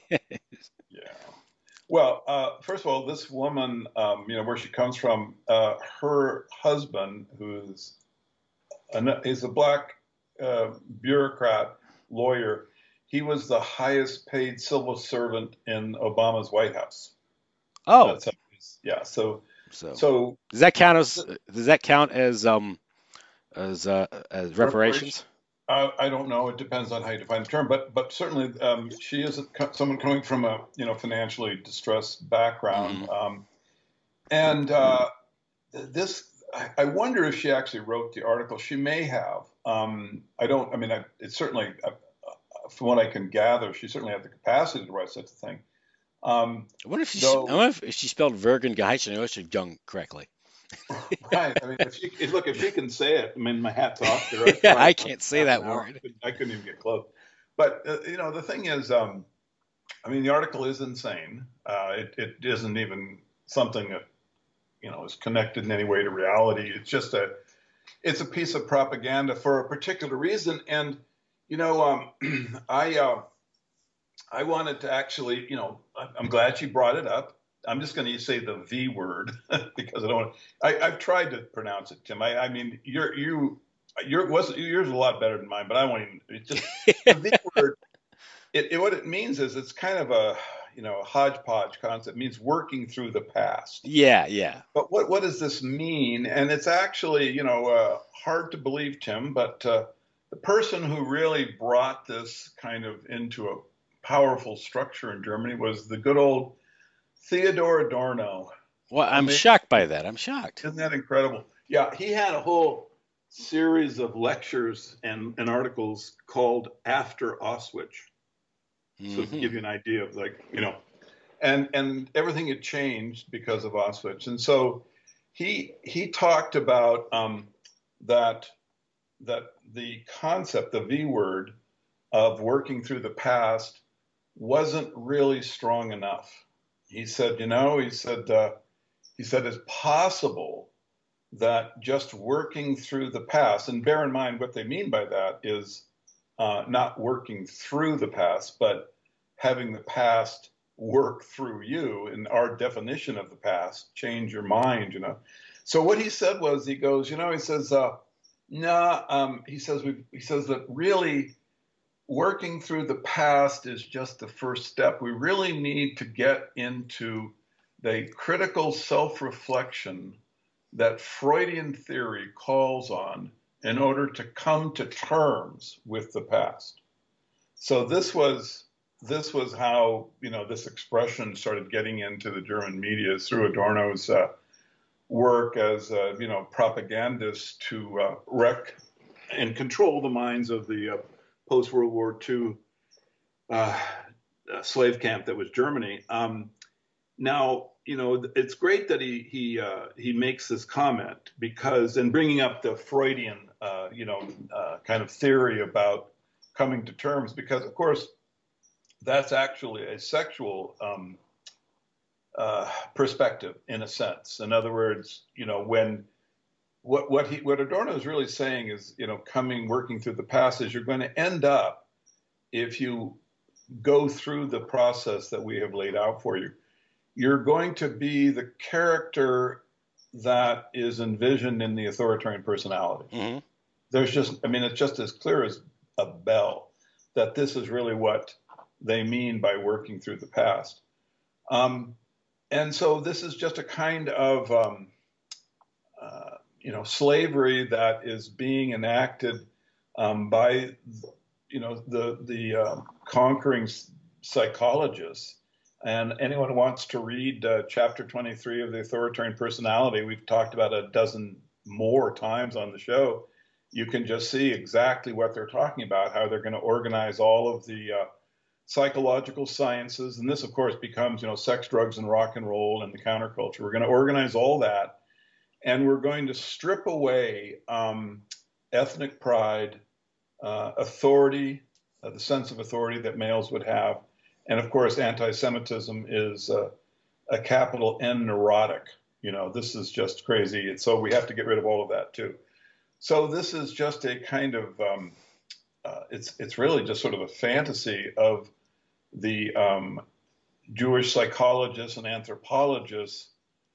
Yeah. Well, uh, first of all, this woman, um, you know, where she comes from, uh, her husband, who's an, is a black uh, bureaucrat lawyer, he was the highest paid civil servant in Obama's White House. Oh, That's how he's, yeah. So, so so does that count as does that count as um as uh, as reparation. reparations? I, I don't know. It depends on how you define the term, but but certainly um, she is a, someone coming from a you know financially distressed background, Hmm. um, and uh, this I, I wonder if she actually wrote the article. She may have. Um, I don't. I mean, I, it's certainly uh, from what I can gather, she certainly had the capacity to write such a thing. Um, I wonder if she I though, wonder if she spelled Vergen done correctly. right? I mean, if she if, look, if she can say it, I mean, my hat's off to her. I Yeah, tried I for can't say half an that hour. I word. couldn't, I couldn't even get close. But uh, you know, the thing is, um, I mean, the article is insane. Uh, it, it isn't even something that you know is connected in any way to reality. It's just a it's a piece of propaganda for a particular reason. And you know, um, I uh, I wanted to actually, you know, I'm glad you brought it up. I'm just going to say the V word because I don't. I, I've tried to pronounce it, Tim. I, I mean, you're you your was yours is a lot better than mine, but I won't even. It's just the V word. It, it what it means is it's kind of a you know a hodgepodge concept. It means working through the past. Yeah, yeah. But what what does this mean? And it's actually you know uh, hard to believe, Tim, but uh, the person who really brought this kind of into a powerful structure in Germany was the good old Theodor Adorno. Well, I'm Amazing. shocked by that. I'm shocked. Isn't that incredible? Yeah, he had a whole series of lectures and, and articles called After Auschwitz. So to Hmm. give you an idea of like, you know, and and everything had changed because of Auschwitz. And so he he talked about um, that that the concept, the V word of working through the past wasn't really strong enough. He said, you know, he said uh, he said it's possible that just working through the past, and bear in mind what they mean by that is uh, not working through the past, but having the past work through you. In our definition of the past, change your mind, you know. So what he said was, he goes, you know, he says, uh, nah, um, he says, we, he says that really working through the past is just the first step. We really need to get into the critical self-reflection that Freudian theory calls on in order to come to terms with the past. So this was this was how, you know, this expression started getting into the German media through Adorno's uh, work as a, you know, propagandist to uh, wreck and control the minds of the uh, post World War Two uh, uh, slave camp that was Germany. Um, now, you know, it's great that he he uh, he makes this comment because, and bringing up the Freudian, uh, you know, uh, kind of theory about coming to terms, because of course that's actually a sexual um, uh, perspective in a sense. In other words, you know, when what what he what Adorno is really saying is, you know, coming working through the past is you're going to end up, if you go through the process that we have laid out for you, you're going to be the character that is envisioned in the authoritarian personality. Hmm. There's just, I mean, it's just as clear as a bell that this is really what they mean by working through the past. Um, and so this is just a kind of, um, uh, you know, slavery that is being enacted um, by, you know, the the um, conquering psychologists. And anyone who wants to read uh, chapter twenty-three of the authoritarian personality, we've talked about a dozen more times on the show. You can just see exactly what they're talking about, how they're going to organize all of the uh, psychological sciences. And this, of course, becomes, you know, sex, drugs, and rock and roll and the counterculture. We're going to organize all that. And we're going to strip away um, ethnic pride, uh, authority, uh, the sense of authority that males would have. And of course, anti-Semitism is uh, a capital N neurotic. You know, this is just crazy. And so we have to get rid of all of that too. So this is just a kind of, um, uh, it's it's really just sort of a fantasy of the um, Jewish psychologists and anthropologists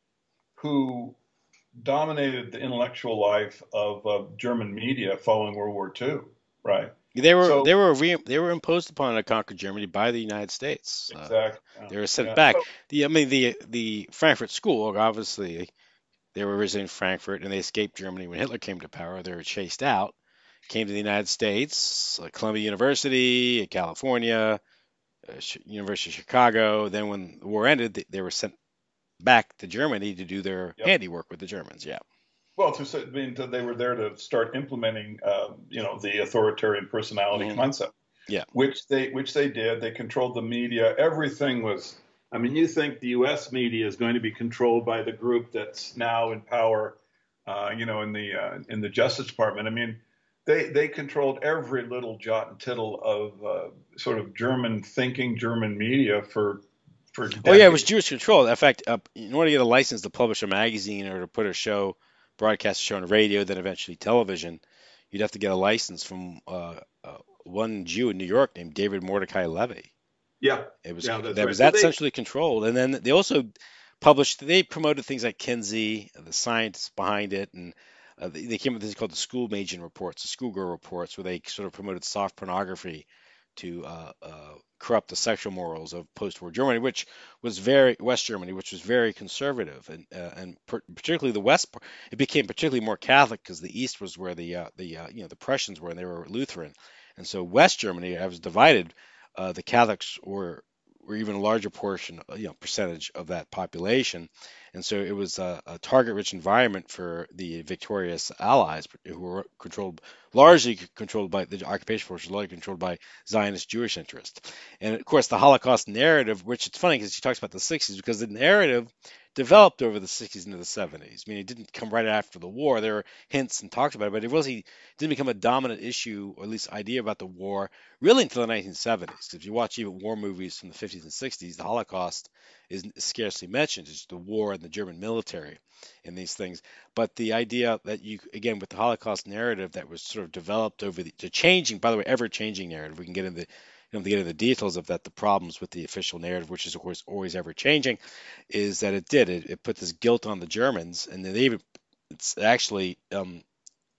who dominated the intellectual life of uh, German media following World War Two, right? They were So they were re, they were imposed upon to conquer Germany by the United States. Uh, exactly, yeah, they were sent yeah. back. So The I mean the the Frankfurt School, obviously they were originally in Frankfurt and they escaped Germany when Hitler came to power. They were chased out, came to the United States, like Columbia University, California, uh, University of Chicago. Then when the war ended, they, they were sent back to Germany to do their yep. handiwork with the Germans. Yeah. Well, to I mean, they were there to start implementing, uh, you know, the authoritarian personality Hmm. concept, Yeah. which they which they did. They controlled the media. Everything was. I mean, you think the U S media is going to be controlled by the group that's now in power, uh, you know, in the uh, in the Justice Department. I mean, they they controlled every little jot and tittle of uh, sort of German thinking, German media for for Oh yeah, it was decades. Jewish control. In fact, uh, in order to get a license to publish a magazine or to put a show, broadcast a show on radio, then eventually television, you'd have to get a license from uh, uh, one Jew in New York named David Mordecai Levy. Yeah, It was yeah, that's that right. was So that they, centrally controlled, and then they also published. They promoted things like Kinsey, the science behind it, and uh, they they came up with this called the school Schoolmagen reports, the schoolgirl reports, where they sort of promoted soft pornography to uh, uh, corrupt the sexual morals of post-war Germany, which was very West Germany, which was very conservative, and uh, and per, particularly the West. It became particularly more Catholic because the East was where the uh, the uh, you know the Prussians were, and they were Lutheran, and so West Germany was divided. Uh, the Catholics were were even a larger portion, uh, you know, percentage of that population, and so it was a, a target-rich environment for the victorious Allies, who were controlled largely controlled by the occupation forces, largely controlled by Zionist Jewish interests. And of course, the Holocaust narrative, which it's funny because she talks about the sixties, because the narrative developed over the sixties into the seventies. I mean, it didn't come right after the war. There were hints and talked about it, but it really didn't become a dominant issue, or at least idea about the war, really until the nineteen seventies. If you watch even war movies from the fifties and sixties, the Holocaust is scarcely mentioned. It's the war and the German military and these things. But the idea that you, again, with the Holocaust narrative that was sort of developed over the, the changing, by the way, ever changing narrative, we can get into you know, to get into the details of that, the problems with the official narrative, which is of course always ever changing, is that it did it, it put this guilt on the Germans, and they even it's actually um,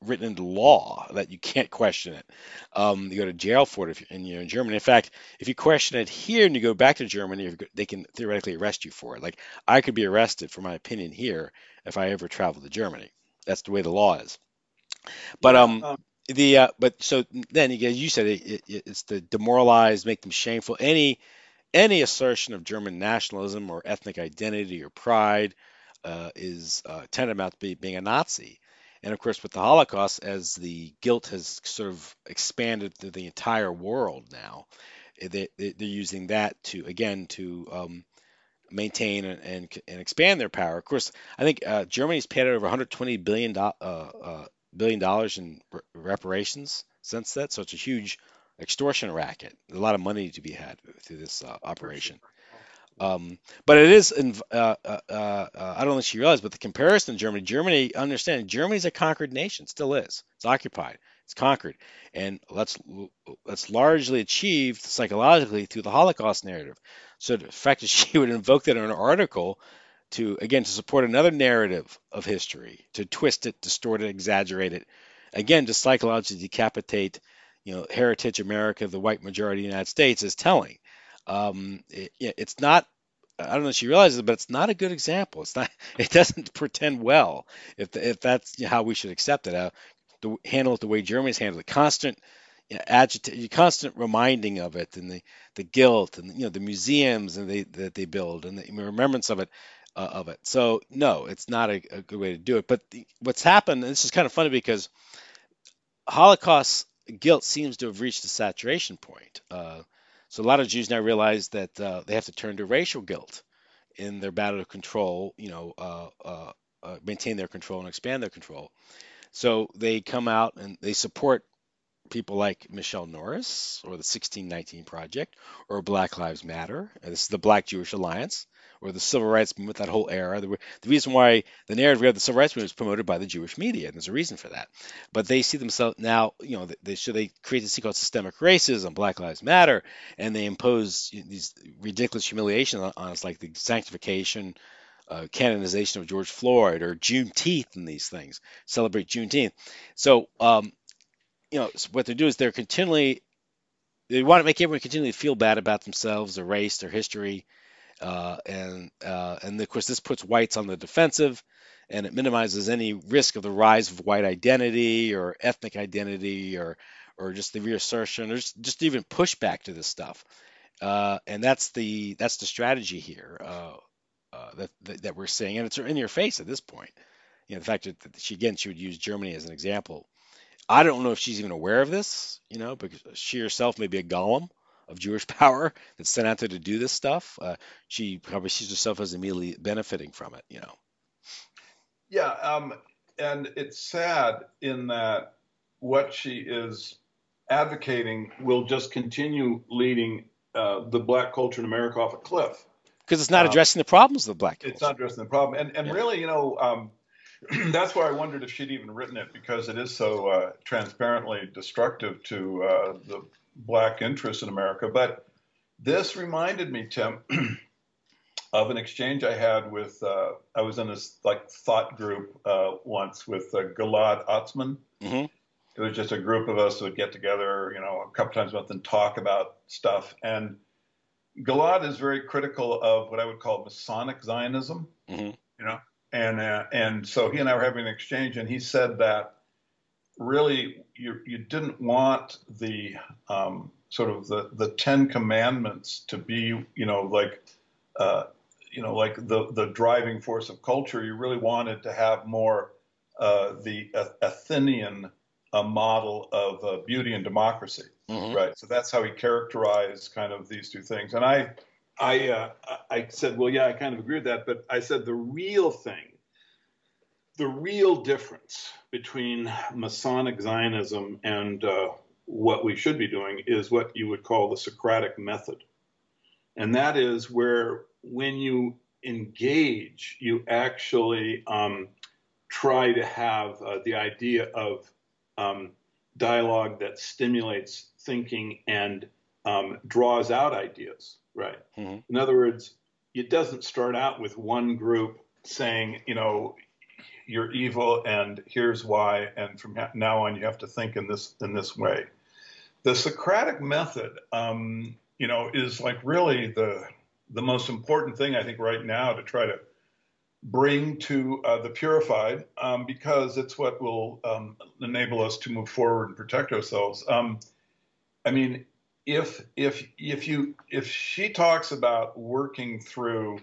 written into law that you can't question it. Um, you go to jail for it if you're, and you're in Germany. In fact, if you question it here and you go back to Germany, you're they can theoretically arrest you for it. Like I could be arrested for my opinion here if I ever travel to Germany. That's the way the law is. But Yeah. um, Um, the uh, but so then you you said it, it, it's the demoralize, make them shameful. Any any assertion of German nationalism or ethnic identity or pride uh, is uh, tantamount to be, being a Nazi. And of course, with the Holocaust, as the guilt has sort of expanded to the entire world now, eh, they, they- they're using that to again to um, maintain and, and and expand their power. Of course, I think uh, Germany's paid out over one hundred twenty billion do- uh, uh, billion dollars in re- reparations since that. So it's a huge extortion racket. A lot of money to be had through this uh, for sure. operation. Oh, yeah. Um, but it is, in, uh, uh, uh, uh, I don't know if you realize, but the comparison to Germany, Germany, understand, Germany's a conquered nation, still is. It's occupied, it's conquered, and let's that's largely achieved psychologically through the Holocaust narrative. So the fact that she would invoke that in an article to again to support another narrative of history, to twist it, distort it, exaggerate it, again to psychologically decapitate, you know, heritage America, the white majority of the United States, is telling. Um, it, yeah, it's not. I don't know if she realizes it, but it's not a good example. It's not. It doesn't pretend well. If if that's how we should accept it, uh, to handle it the way Germany's handled it, constant you know, agita- constant reminding of it, and the, the guilt, and you know the museums and they that they build, and the remembrance of it, uh, of it. So no, it's not a, a good way to do it. But the, what's happened, and this is kind of funny because Holocaust guilt seems to have reached a saturation point. Uh, so a lot of Jews now realize that uh, they have to turn to racial guilt in their battle to control, you know, uh, uh, uh, maintain their control and expand their control. So they come out and they support people like Michelle Norris or the sixteen nineteen Project or Black Lives Matter. And this is the Black Jewish Alliance or the Civil Rights Movement, that whole era. The, the reason why the narrative of the Civil Rights Movement is promoted by the Jewish media, and there's a reason for that. But they see themselves now, you know, they so they create this thing called systemic racism, Black Lives Matter, and they impose these ridiculous humiliation on, on us, like the sanctification, uh, canonization of George Floyd or Juneteenth and these things. Celebrate Juneteenth. So um, you know, what they do is they're continually they want to make everyone continually feel bad about themselves, their race, their history, uh, and uh, and of course this puts whites on the defensive, and it minimizes any risk of the rise of white identity or ethnic identity or or just the reassertion or just, just even pushback to this stuff. Uh, and that's the that's the strategy here uh, uh, that, that that we're seeing, and it's in your face at this point. You know, the fact that she again she would use Germany as an example. I don't know if she's even aware of this, you know, because she herself may be a golem of Jewish power that's sent out there to do this stuff. Uh, she probably sees herself as immediately benefiting from it, you know. Yeah, um, and it's sad in that what she is advocating will just continue leading uh, the black culture in America off a cliff. Because it's not Uh, addressing the problems of the black it's culture. not addressing the problem, and and Yeah. really, you know, um, that's why I wondered if she'd even written it because it is so uh, transparently destructive to uh, the black interest in America. But this reminded me, Tim, of an exchange I had with, uh, I was in this like thought group uh, once with uh, Gilad Atzmon. Hmm. It was just a group of us who would get together, you know, a couple times a month and talk about stuff. And Gilad is very critical of what I would call Masonic Zionism, Hmm. you know, and uh, and so he and I were having an exchange, and he said that really you you didn't want the um, sort of the the Ten Commandments to be, you know, like uh, you know, like the the driving force of culture. You really wanted to have more uh, the Athenian uh, model of uh, beauty and democracy, Hmm. right? So that's how he characterized kind of these two things. And I, I, uh, I said, well, yeah, I kind of agree with that. But I said the real thing, the real difference between Masonic Zionism and uh, what we should be doing is what you would call the Socratic method. And that is where when you engage, you actually um, try to have uh, the idea of um, dialogue that stimulates thinking and um, draws out ideas, right? Hmm. In other words, it doesn't start out with one group saying, you know, you're evil, and here's why, and from now on you have to think in this in this way. The Socratic method, um, you know, is like really the the most important thing I think right now to try to bring to uh, the purified, um, because it's what will um, enable us to move forward and protect ourselves. Um, I mean, if if if you if she talks about working through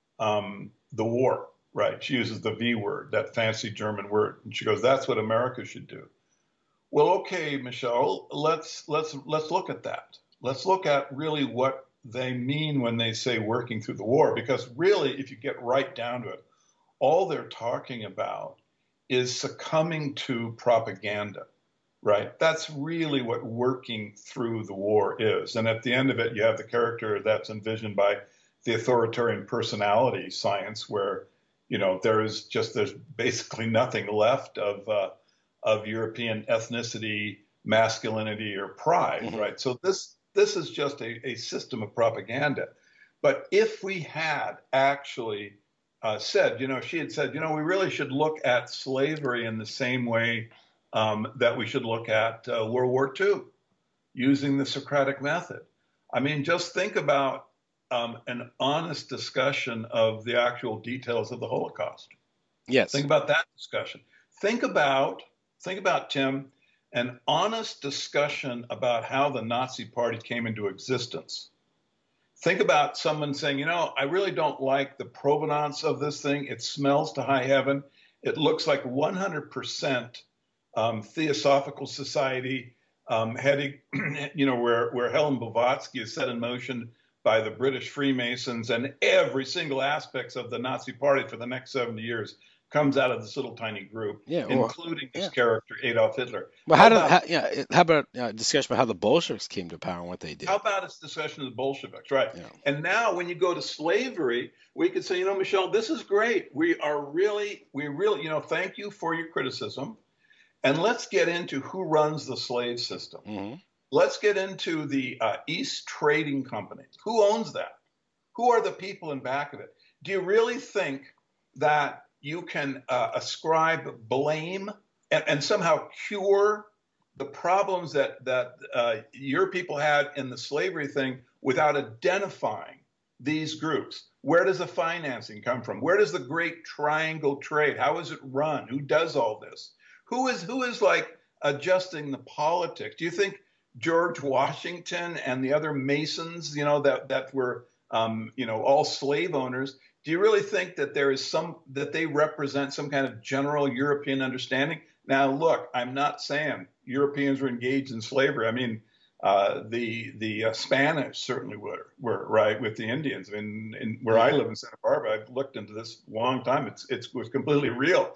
um, the war, right? She uses the V word, that fancy German word, and she goes, "That's what America should do." Well, okay, Michelle, let's let's let's look at that. Let's look at really what they mean when they say working through the war, because really, if you get right down to it, all they're talking about is succumbing to propaganda, right? That's really what working through the war is. And at the end of it, you have the character that's envisioned by the authoritarian personality science, where, you know, there is just, there's basically nothing left of, uh, of European ethnicity, masculinity, or pride, Hmm. right? So this, this is just a, a system of propaganda. But if we had actually uh, said, you know, she had said, you know, we really should look at slavery in the same way um, that we should look at uh, World War Two using the Socratic method. I mean, just think about um, an honest discussion of the actual details of the Holocaust. Yes. Think about that discussion. Think about, think about, Tim, an honest discussion about how the Nazi Party came into existence. Think about someone saying, you know, I really don't like the provenance of this thing. It smells to high heaven. It looks like one hundred percent um, Theosophical Society um, heading, you know, where, where Helen Blavatsky is set in motion by the British Freemasons, and every single aspects of the Nazi Party for the next seventy years comes out of this little tiny group, Yeah. Or including this yeah. character, Adolf Hitler. Well, How how did about how, yeah? it- How about uh, discussion about how the Bolsheviks came to power and what they How did? about its discussion of the Bolsheviks, right? Yeah. And now when you go to slavery, we could say, you know, Michelle, this is great. We are really, we really, you know, thank you for your criticism. And let's get into who runs the slave system. Hmm. Let's get into the uh, East Trading Company. Who owns that? Who are the people in back of it? Do you really think that you can uh, ascribe blame and, and somehow cure the problems that that uh, your people had in the slavery thing without identifying these groups? Where does the financing come from? Where does the Great Triangle trade? How is it run? Who does all this? Who is who is like adjusting the politics? Do you think George Washington and the other Masons, you know, that that were um, you know, all slave owners, do you really think that there is some that they represent some kind of general European understanding? Now, look, I'm not saying Europeans were engaged in slavery. I mean, uh, the the uh, Spanish certainly were, were right with the Indians. I mean, in, where I Hmm. live in Santa Barbara, I've looked into this a long time. It's it's it was completely real,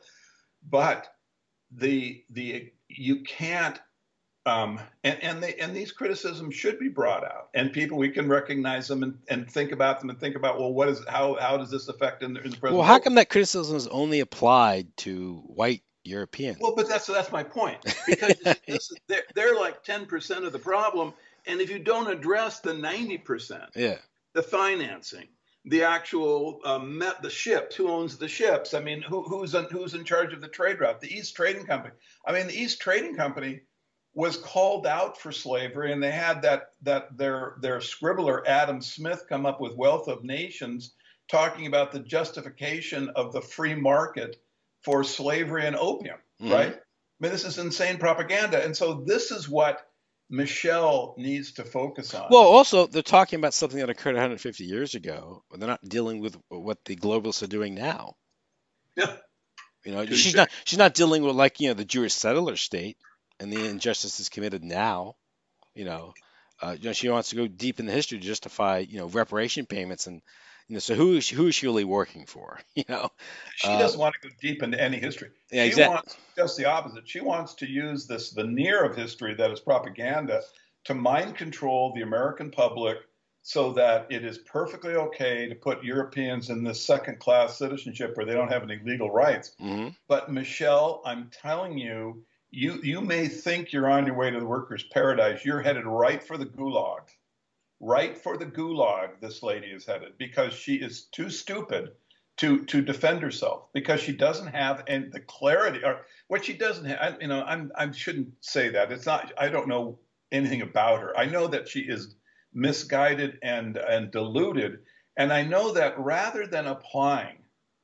but the the you can't um, and and, they, and these criticisms should be brought out, and people we can recognize them and, and think about them and think about, well, what is how how does this affect in the, in the Well, present how world? come that criticism is only applied to white Europeans? Well, but that's that's my point, because you see, this is they're, they're like ten percent of the problem, and if you don't address the ninety percent, Yeah. the financing, the actual um, met the ships, who owns the ships? I mean, who, who's in, who's in charge of the trade route? The East Trading Company. I mean, the East Trading Company was called out for slavery, and they had that that their their scribbler Adam Smith come up with Wealth of Nations, talking about the justification of the free market for slavery and opium. Hmm. Right? I mean, this is insane propaganda, and so this is what Michelle needs to focus on. Well, also they're talking about something that occurred one hundred fifty years ago. But they're not dealing with what the globalists are doing now. Yeah, You know, she's touche. not she's not dealing with like you know the Jewish settler state and the injustices committed now. You know, uh, you know she wants to go deep in the history to justify you know reparation payments and you know so who is she, who is she really working for? You know, She uh, doesn't want to go deep into any history. yeah, She exactly. wants just the opposite. She wants to use this veneer of history that is propaganda to mind control the American public so that it is perfectly okay to put Europeans in this second class citizenship where they don't have any legal rights. Hmm. But Michelle, I'm telling you, you you may think you're on your way to the workers' paradise. You're headed right for the gulag. Right for the gulag, this lady is headed because she is too stupid to to defend herself because she doesn't have and the clarity or what she doesn't have. You know, I'm I shouldn't say that. It's not. I don't know anything about her. I know that she is misguided and and deluded, and I know that rather than applying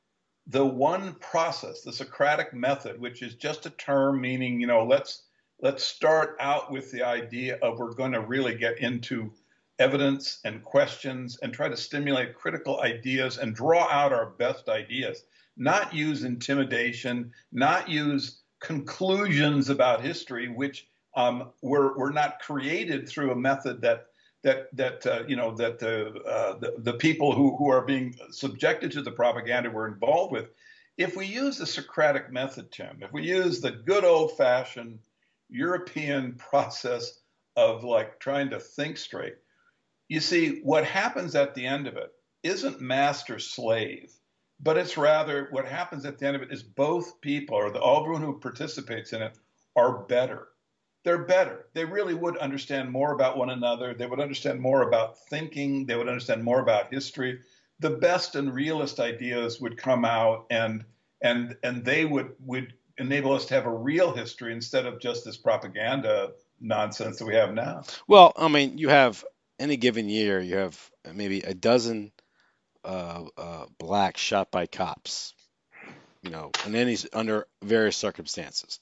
the one process, the Socratic method, which is just a term meaning, you know, let's let's start out with the idea of we're going to really get into evidence and questions and try to stimulate critical ideas and draw out our best ideas, not use intimidation, not use conclusions about history, which um, were, were not created through a method that that that uh, you know that the, uh, the the people who who are being subjected to the propaganda were involved with. If we use the Socratic method, Tim, if we use the good old-fashioned European process of like trying to think straight, you see what happens at the end of it isn't master slave, but it's rather what happens at the end of it is both people or the everyone who participates in it are better. They're better. They really would understand more about one another. They would understand more about thinking. They would understand more about history. The best and realist ideas would come out, and and and they would would enable us to have a real history instead of just this propaganda nonsense that we have now. Well, I mean, you have any given year, you have maybe a dozen uh, uh, blacks shot by cops, you know, in any under various circumstances.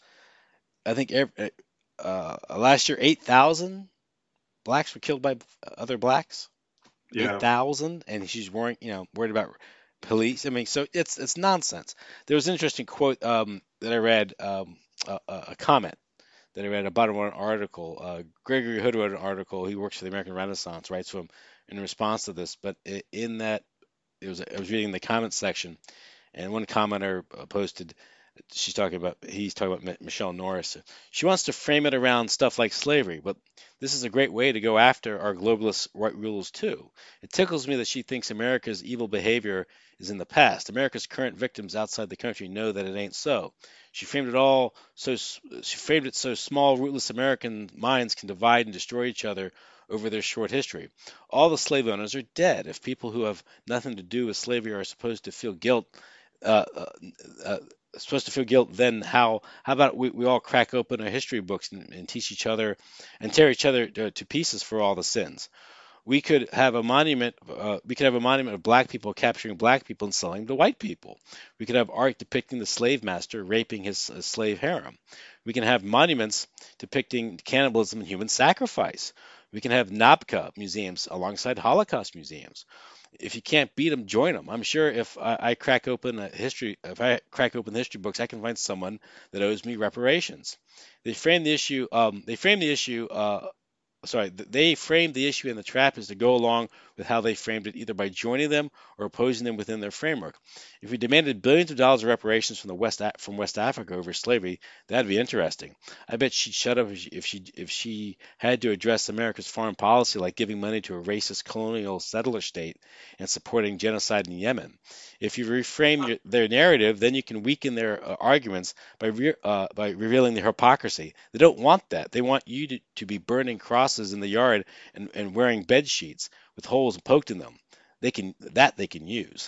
I think every, uh, last year, eight thousand blacks were killed by other blacks. Yeah. eight thousand, and she's worrying, you know, worried about police. I mean, so it's it's nonsense. There was an interesting quote um, that I read, um, a, a comment that I read about an article. Uh, Gregory Hood wrote an article. He works for the American Renaissance, writes to him in response to this. But in that, it was I was reading the comment section, and one commenter uh, posted, she's talking about he's talking about Michelle Norris. She wants to frame it around stuff like slavery, but this is a great way to go after our globalist right rulers too. It tickles me that she thinks America's evil behavior is in the past. America's current victims outside the country know that it ain't so. She framed it all so she framed it so small, rootless American minds can divide and destroy each other over their short history. All the slave owners are dead. If people who have nothing to do with slavery are supposed to feel guilt, uh, uh, uh, supposed to feel guilt, then how how about we, we all crack open our history books and, and teach each other and tear each other to, to pieces for all the sins? We could have a monument. Uh, we could have a monument of black people capturing black people and selling them to white people. We could have art depicting the slave master raping his uh, slave harem. We can have monuments depicting cannibalism and human sacrifice. We can have NABCA museums alongside Holocaust museums. If you can't beat them, join them. I'm sure if I, I crack open a history, if I crack open the history books, I can find someone that owes me reparations. They frame the issue. Um, they frame the issue. Uh, sorry, they framed the issue and the trap is to go along with how they framed it, either by joining them or opposing them within their framework. If we demanded billions of dollars of reparations from the West from West Africa over slavery, that'd be interesting. I bet she'd shut up if she if she, if she had to address America's foreign policy, like giving money to a racist colonial settler state and supporting genocide in Yemen. If you reframe your, their narrative, then you can weaken their uh, arguments by re, uh, by revealing their hypocrisy. They don't want that. They want you to, to be burning crosses in the yard and, and wearing bed sheets with holes poked in them. They can that they can use.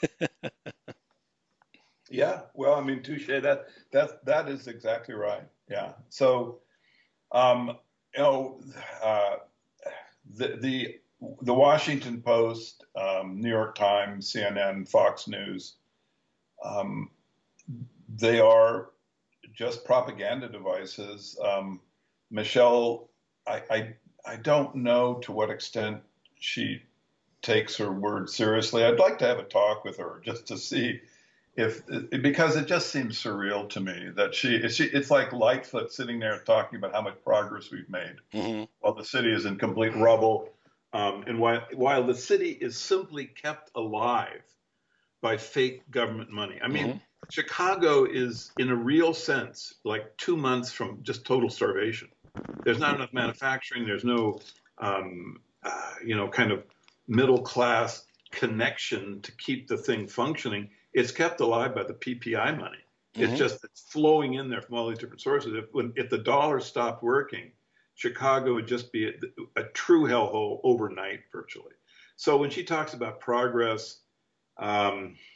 Yeah. Well, I mean, touche. That that that is exactly right. Yeah. So, um, you know, uh, the the the Washington Post, um, New York Times, C N N, Fox News, um, they are just propaganda devices. Um, Michelle, I, I I don't know to what extent she takes her word seriously. I'd like to have a talk with her just to see if, because it just seems surreal to me that she, she it's like Lightfoot sitting there talking about how much progress we've made Mm-hmm. while the city is in complete rubble. Um, and while, while the city is simply kept alive by fake government money. I mean, Mm-hmm. Chicago is, in a real sense, like two months from just total starvation. There's not enough manufacturing. There's no, um, uh, you know, kind of middle class connection to keep the thing functioning. It's kept alive by the P P I money. It's Mm-hmm. just it's flowing in there from all these different sources. If, when, if the dollar stopped working, Chicago would just be a, a true hellhole overnight, virtually. So when she talks about progress, um,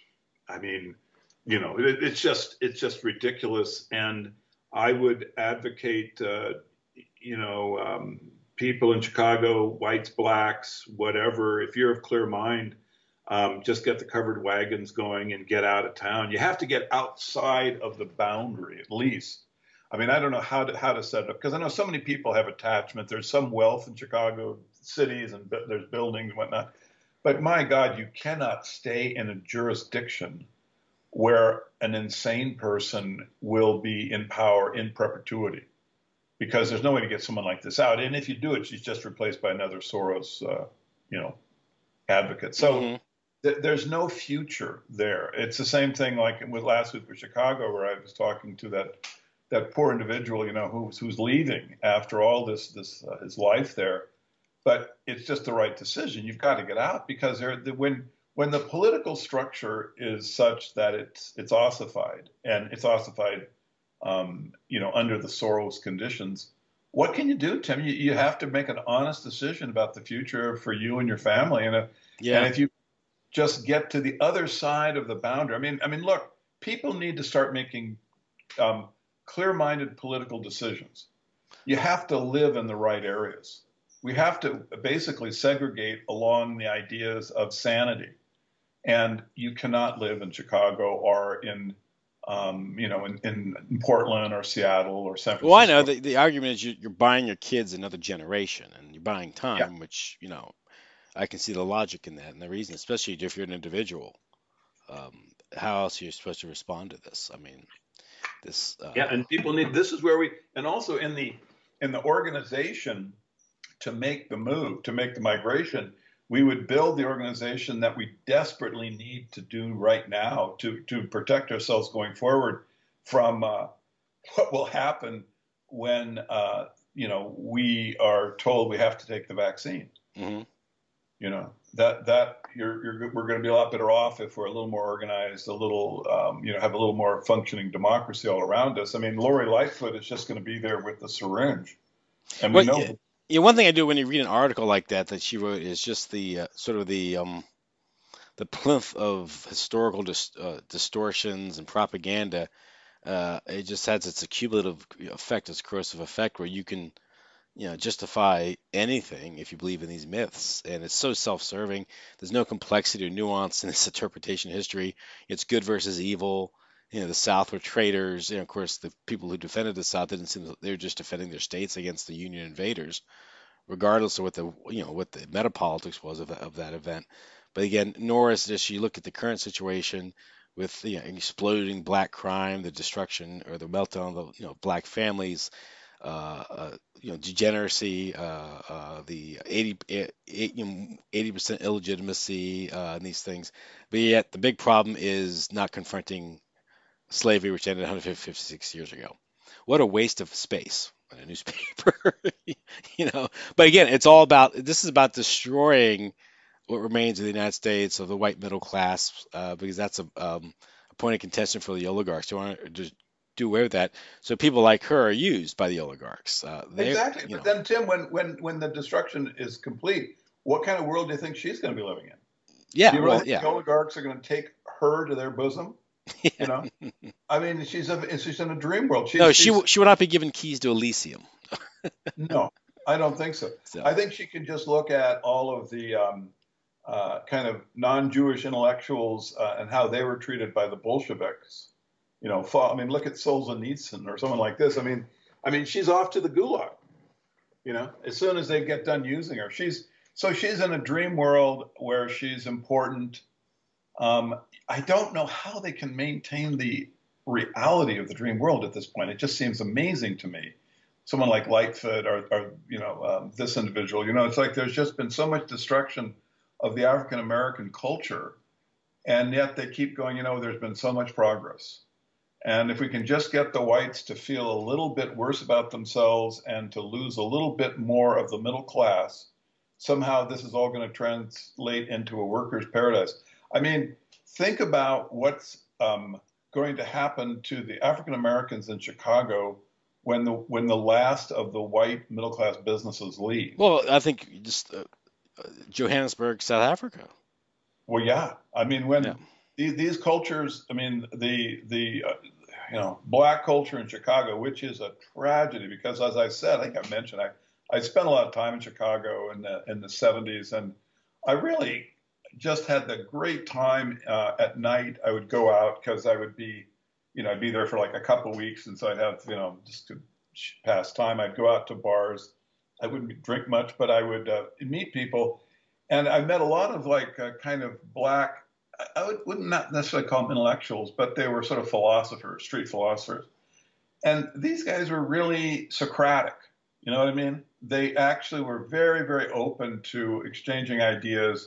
I mean, you know, it, it's just it's just ridiculous. And I would advocate, uh, you know, um, people in Chicago, whites, blacks, whatever. If you're of clear mind, um, just get the covered wagons going and get out of town. You have to get outside of the boundary at least. I mean, I don't know how to how to set it up because I know so many people have attachment. There's some wealth in Chicago cities and there's buildings and whatnot. But my God, you cannot stay in a jurisdiction where an insane person will be in power in perpetuity because there's no way to get someone like this out. And if you do it, she's just replaced by another Soros, uh, you know, advocate. So Hmm. th- there's no future there. It's the same thing like with last week with Chicago, where I was talking to that that poor individual, you know, who's who's leaving after all this this uh, his life there. But it's just the right decision. You've got to get out because there, the, when when the political structure is such that it's it's ossified and it's ossified, um, you know, under the Soros conditions. What can you do, Tim? You, you have to make an honest decision about the future for you and your family. And if, and Yeah. if you just get to the other side of the boundary, I mean, I mean, look, people need to start making um, clear-minded political decisions. You have to live in the right areas. We have to basically segregate along the ideas of sanity. And you cannot live in Chicago or in, um, you know, in, in Portland or Seattle or San Well, I know Francisco. the, the argument is you, you're buying your kids another generation and you're buying Yeah. time, which, you know, I can see the logic in that and the reason, especially if you're an individual. Um, how else are you supposed to respond to this? I mean, this, Yeah. uh, And people need, this is where we, and also in the, in the organization to make the move, to make the migration, we would build the organization that we desperately need to do right now to, to protect ourselves going forward from uh, what will happen when uh, you know we are told we have to take the vaccine. mhm. You know that that you're, you're we're going to be a lot better off if we're a little more organized, a little um, you know have a little more functioning democracy all around us. I mean, Lori Lightfoot is just going to be there with the syringe, and we Well, know yeah, yeah, one thing I do when you read an article like that that she wrote is just the uh, sort of the um, the plinth of historical dis uh, distortions and propaganda. Uh, it just has its accumulative effect, its corrosive effect, where you can, you know, justify anything if you believe in these myths. And it's so self-serving. There's no complexity or nuance in this interpretation of history. It's good versus evil. You know, the South were traitors. You know, of course, the people who defended the South didn't seem they were just defending their states against the Union invaders, regardless of what the you know what the metapolitics was of, of that event. But again, nor is this. You look at the current situation with you know, exploding black crime, the destruction or the meltdown of the, you know black families, uh, uh, you know, degeneracy, uh, uh, the eighty, eh, eight, you know, eighty percent illegitimacy, uh, and these things. But yet the big problem is not confronting slavery, which ended one hundred fifty-six years ago. What a waste of space in a newspaper, you know. But again, it's all about this is about destroying what remains of the United States of the white middle class, uh, because that's a, um, a point of contention for the oligarchs. They want to just do away with that. So people like her are used by the oligarchs. Uh, they, exactly. you But know, then, Tim, when when when the destruction is complete, what kind of world do you think she's going to be living in? Do yeah, you really well, think yeah, the oligarchs are going to take her to their bosom? You know, yeah. I mean, she's a she's in a dream world. She's No, she she's will- she will not be given keys to Elysium. no, I don't think so. So, I think she can just look at all of the um, uh, kind of non-Jewish intellectuals uh, and how they were treated by the Bolsheviks. You know, I mean, look at Solzhenitsyn or someone like this. I mean, I mean, she's off to the gulag. You know, as soon as they get done using her, she's so she's in a dream world where she's important. Um, I don't know how they can maintain the reality of the dream world at this point. It just seems amazing to me. Someone like Lightfoot or, or you know, um, this individual, you know, it's like there's just been so much destruction of the African American culture, and yet they keep going, you know, there's been so much progress. And if we can just get the whites to feel a little bit worse about themselves and to lose a little bit more of the middle class, somehow this is all going to translate into a worker's paradise. I mean, think about what's um, going to happen to the African Americans in Chicago when the when the last of the white middle class businesses leave. well, I think just uh, Johannesburg, South Africa. Well, yeah, I mean Yeah, when these, these cultures, I mean, the the uh, you know black culture in Chicago, which is a tragedy because, as I said, I think I mentioned, I I spent a lot of time in Chicago in the in the seventies, and I really just had the great time uh, at night. I would go out because I would be, you know, I'd be there for like a couple of weeks, and so I'd have, you know, just to pass time. I'd go out to bars. I wouldn't drink much, but I would uh, meet people, and I met a lot of like uh, kind of black. I would, would not necessarily call them intellectuals, but they were sort of philosophers, street philosophers. And these guys were really Socratic. You know what I mean? They actually were very, very open to exchanging ideas.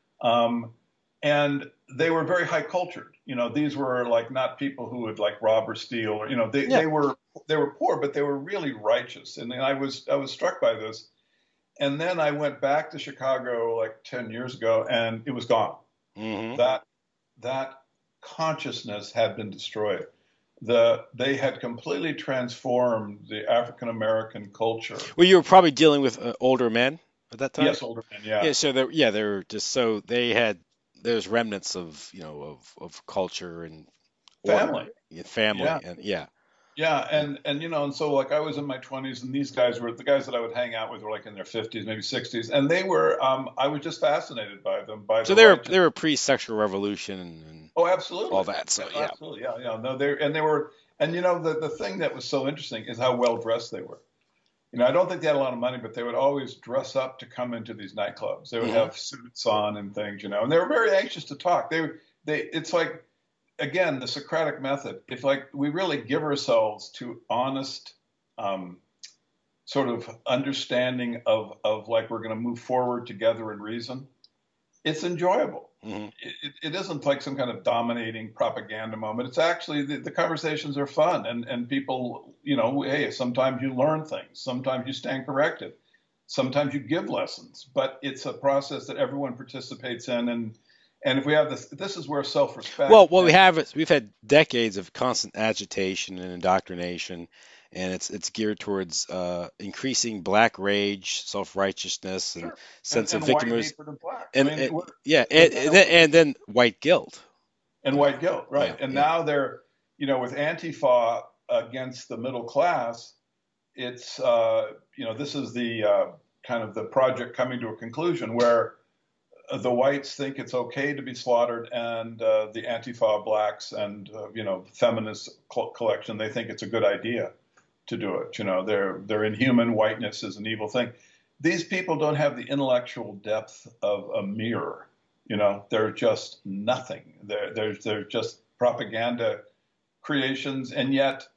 Um, and they were very high cultured. You know, these were like not people who would like rob or steal, or, you know, they, Yeah. they were, they were poor, but they were really righteous. And I was, I was struck by this. And then I went back to Chicago like ten years ago and it was gone. Hmm. That, that consciousness had been destroyed. The, they had completely transformed the African American culture. Well, you were probably dealing with uh, older men at that time. Yes, older men, yeah. Yeah, so they yeah, they were just so they had there's remnants of, you know, of of culture and order, Family. and Yeah. family, and yeah. Yeah, Yeah. and and you know, and so like I was in my twenties, and these guys were the guys that I would hang out with were like in their fifties, maybe sixties, and they were. Um, I was just fascinated by them, by So the they were righteous. they were pre-sexual revolution and, and Oh, all absolutely, that. So yeah, yeah. absolutely, yeah, yeah. No, they and they were, and you know, the the thing that was so interesting is how well dressed they were. You know, I don't think they had a lot of money, but they would always dress up to come into these nightclubs. They would Hmm. have suits on and things, you know, and they were very anxious to talk. They they it's like again the Socratic method. If like we really give ourselves to honest. Um, Sort of understanding of of like we're going to move forward together in reason, it's enjoyable. Hmm. It, it isn't like some kind of dominating propaganda moment. It's actually the, the conversations are fun, and and people, you know, hey, sometimes you learn things, sometimes you stand corrected, sometimes you give lessons, but it's a process that everyone participates in, and and if we have this, this is where Well, self-respect what we and have is we've had decades of constant agitation and indoctrination, and it's it's geared towards uh, increasing black rage, self-righteousness, and sure, and sense of and white victimhood, hatred of black. I and, mean, and what, yeah, the and, and guy then and then white guilt, and you know. white guilt, Yeah, right? And yeah. now they're, you know, with Antifa against the middle class, it's, uh, you know, this is the uh, kind of the project coming to a conclusion where the whites think it's okay to be slaughtered, and uh, the Antifa blacks and uh, you know feminist co- collection they think it's a good idea to do it. You know, their their inhuman whiteness is an evil thing. These people don't have the intellectual depth of a mirror. You know, they're just nothing. They're they're they're just propaganda creations, and yet,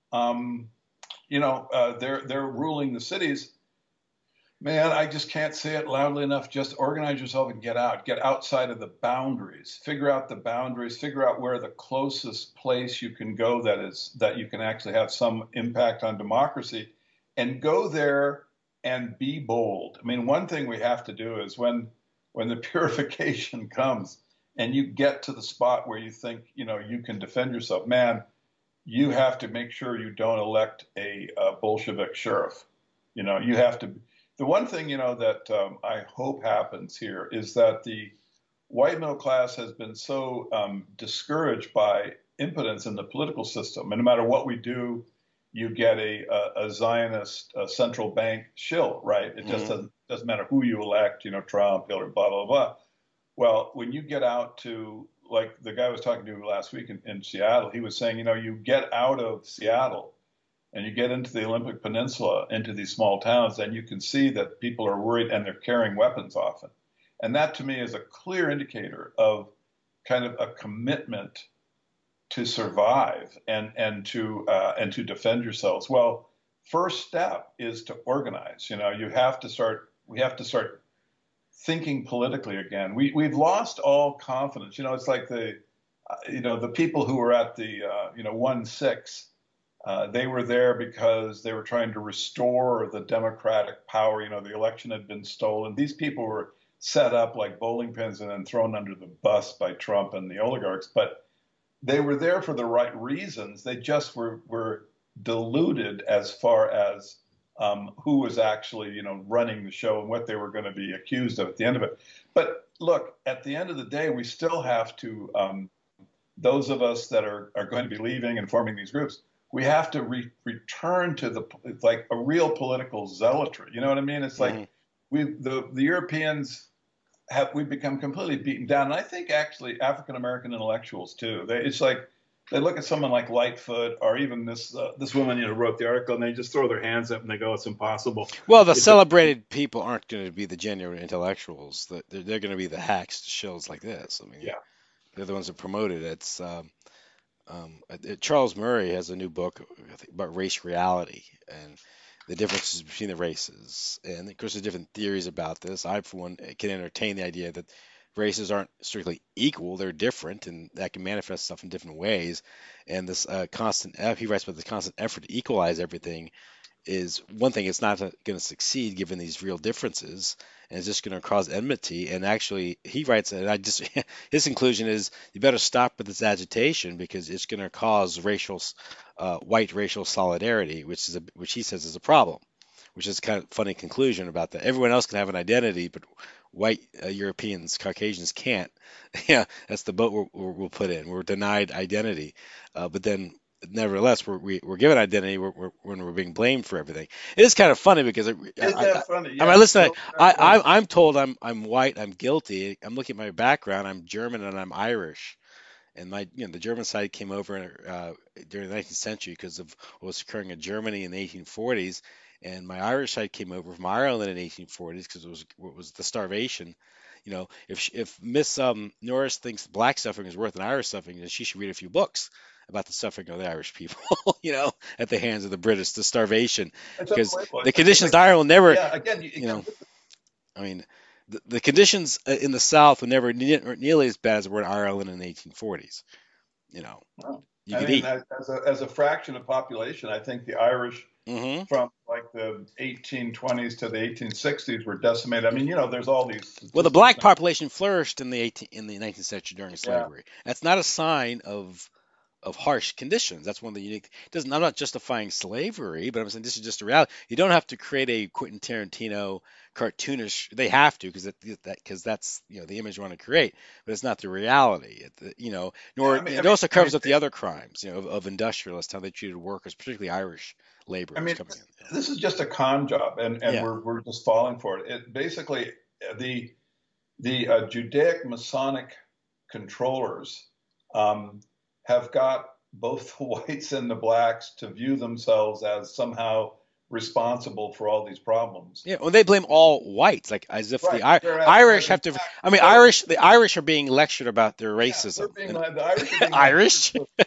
um, you know, uh, they're they're ruling the cities. Man, I just can't say it loudly enough. Just organize yourself and get out. Get outside of the boundaries. Figure out the boundaries. Figure out where the closest place you can go that is that you can actually have some impact on democracy, and go there and be bold. I mean, one thing we have to do is when when the purification comes and you get to the spot where you think you know you can defend yourself, man, you have to make sure you don't elect a, a Bolshevik sheriff. You know, you have to. The one thing you know that um, I hope happens here is that the white middle class has been so um, discouraged by impotence in the political system, and no matter what we do, you get a, a, a Zionist a central bank shill, right? It just Hmm. doesn't doesn't matter who you elect, you know, Trump, Hillary, blah blah blah. Well, when you get out to like the guy I was talking to last week in, in Seattle, he was saying, you know, you get out of Seattle and you get into the Olympic Peninsula, into these small towns, and you can see that people are worried and they're carrying weapons often. And that to me is a clear indicator of kind of a commitment to survive and and to uh, and to defend yourselves. Well, first step is to organize. You know, you have to start. We have to start thinking politically again. We we've lost all confidence. You know, it's like the uh, you know the people who were at the uh, you know one six. Uh, they were there because they were trying to restore the democratic power. You know, the election had been stolen. These people were set up like bowling pins and then thrown under the bus by Trump and the oligarchs. But they were there for the right reasons. They just were were deluded as far as um, who was actually, you know, running the show and what they were going to be accused of at the end of it. But look, at the end of the day, we still have to um, those of us that are, are going to be leaving and forming these groups, we have to re- return to the like a real political zealotry. You know what I mean? It's Hmm. like we the the Europeans have we've become completely beaten down, and I think actually African American intellectuals too. They, it's like they look at someone like Lightfoot or even this uh, this woman you know wrote the article, and they just throw their hands up and they go, "It's impossible." Well, the It just, celebrated people aren't going to be the genuine intellectuals. The- They're, they're going to be the hacks to shows like this. I mean, yeah, they're the ones that promote it. It's um, um, uh, Charles Murray has a new book I think, about race reality and the differences between the races. And of course, there's different theories about this. I, for one, can entertain the idea that races aren't strictly equal; they're different, and that can manifest stuff in different ways. And this uh, constant, uh, he writes about this constant effort to equalize everything is one thing. It's not going to succeed given these real differences, and it's just going to cause enmity. And actually, he writes, and I just his conclusion is you better stop with this agitation because it's going to cause racial, uh, white racial solidarity, which is a, which he says is a problem. Which is kind of funny conclusion about that. Everyone else can have an identity, but white uh, Europeans, Caucasians can't. Yeah, that's the boat we're, we're, we'll put in. We're denied identity, uh, but then nevertheless, we're we, we're given identity we're, we're, when we're being blamed for everything. It is kind of funny because I, isn't I, I, that funny? I mean, Yeah, listen, no, I, that's funny. I I'm told I'm I'm white, I'm guilty. I'm looking at my background. I'm German and I'm Irish. And my, you know, the German side came over uh, during the nineteenth century because of what was occurring in Germany in the eighteen forties, and my Irish side came over from Ireland in the eighteen forties because it was what was the starvation. You know, if she, if Miss um, Norris thinks black suffering is worse than Irish suffering, then she should read a few books about the suffering of the Irish people. You know, at the hands of the British, the starvation, It's because unbelievable. the It's like it's conditions like in Ireland never, yeah. Again, you, you know, again, this I mean, the, the conditions uh, in the South were never ne- nearly as bad as they were in Ireland in the eighteen forties. You know, Well, you I could mean, eat. as a, as a fraction of population, I think the Irish Hmm. from like the eighteen twenties to the eighteen sixties were decimated. I mean, you know, there's all these Well, the statistics black now. population flourished in the eighteen, in the nineteenth century during Yeah. slavery. That's not a sign of of harsh conditions. That's one of the unique. Doesn't. I'm not justifying slavery, but I'm saying this is just a reality. You don't have to create a Quentin Tarantino cartoonish. They have to because that because that's you know the image you want to create, but it's not the reality. It, you know, Yeah. nor I mean, I it mean, also I mean, covers up the other crimes. You know, of, of industrialists, how they treated workers, particularly Irish I laborers mean, coming this, in. this is just a con job, and and Yeah. we're we're just falling for it. It basically the the uh, Judaic Masonic controllers um, have got both the whites and the blacks to view themselves as somehow responsible for all these problems. Yeah, well, they blame all whites, like as if Right. the I- Whereas, Irish whereas in have to. fact, I mean, no, Irish, the Irish are being lectured about their yeah, they're racism, being and led, the Irish are being lectured Irish, with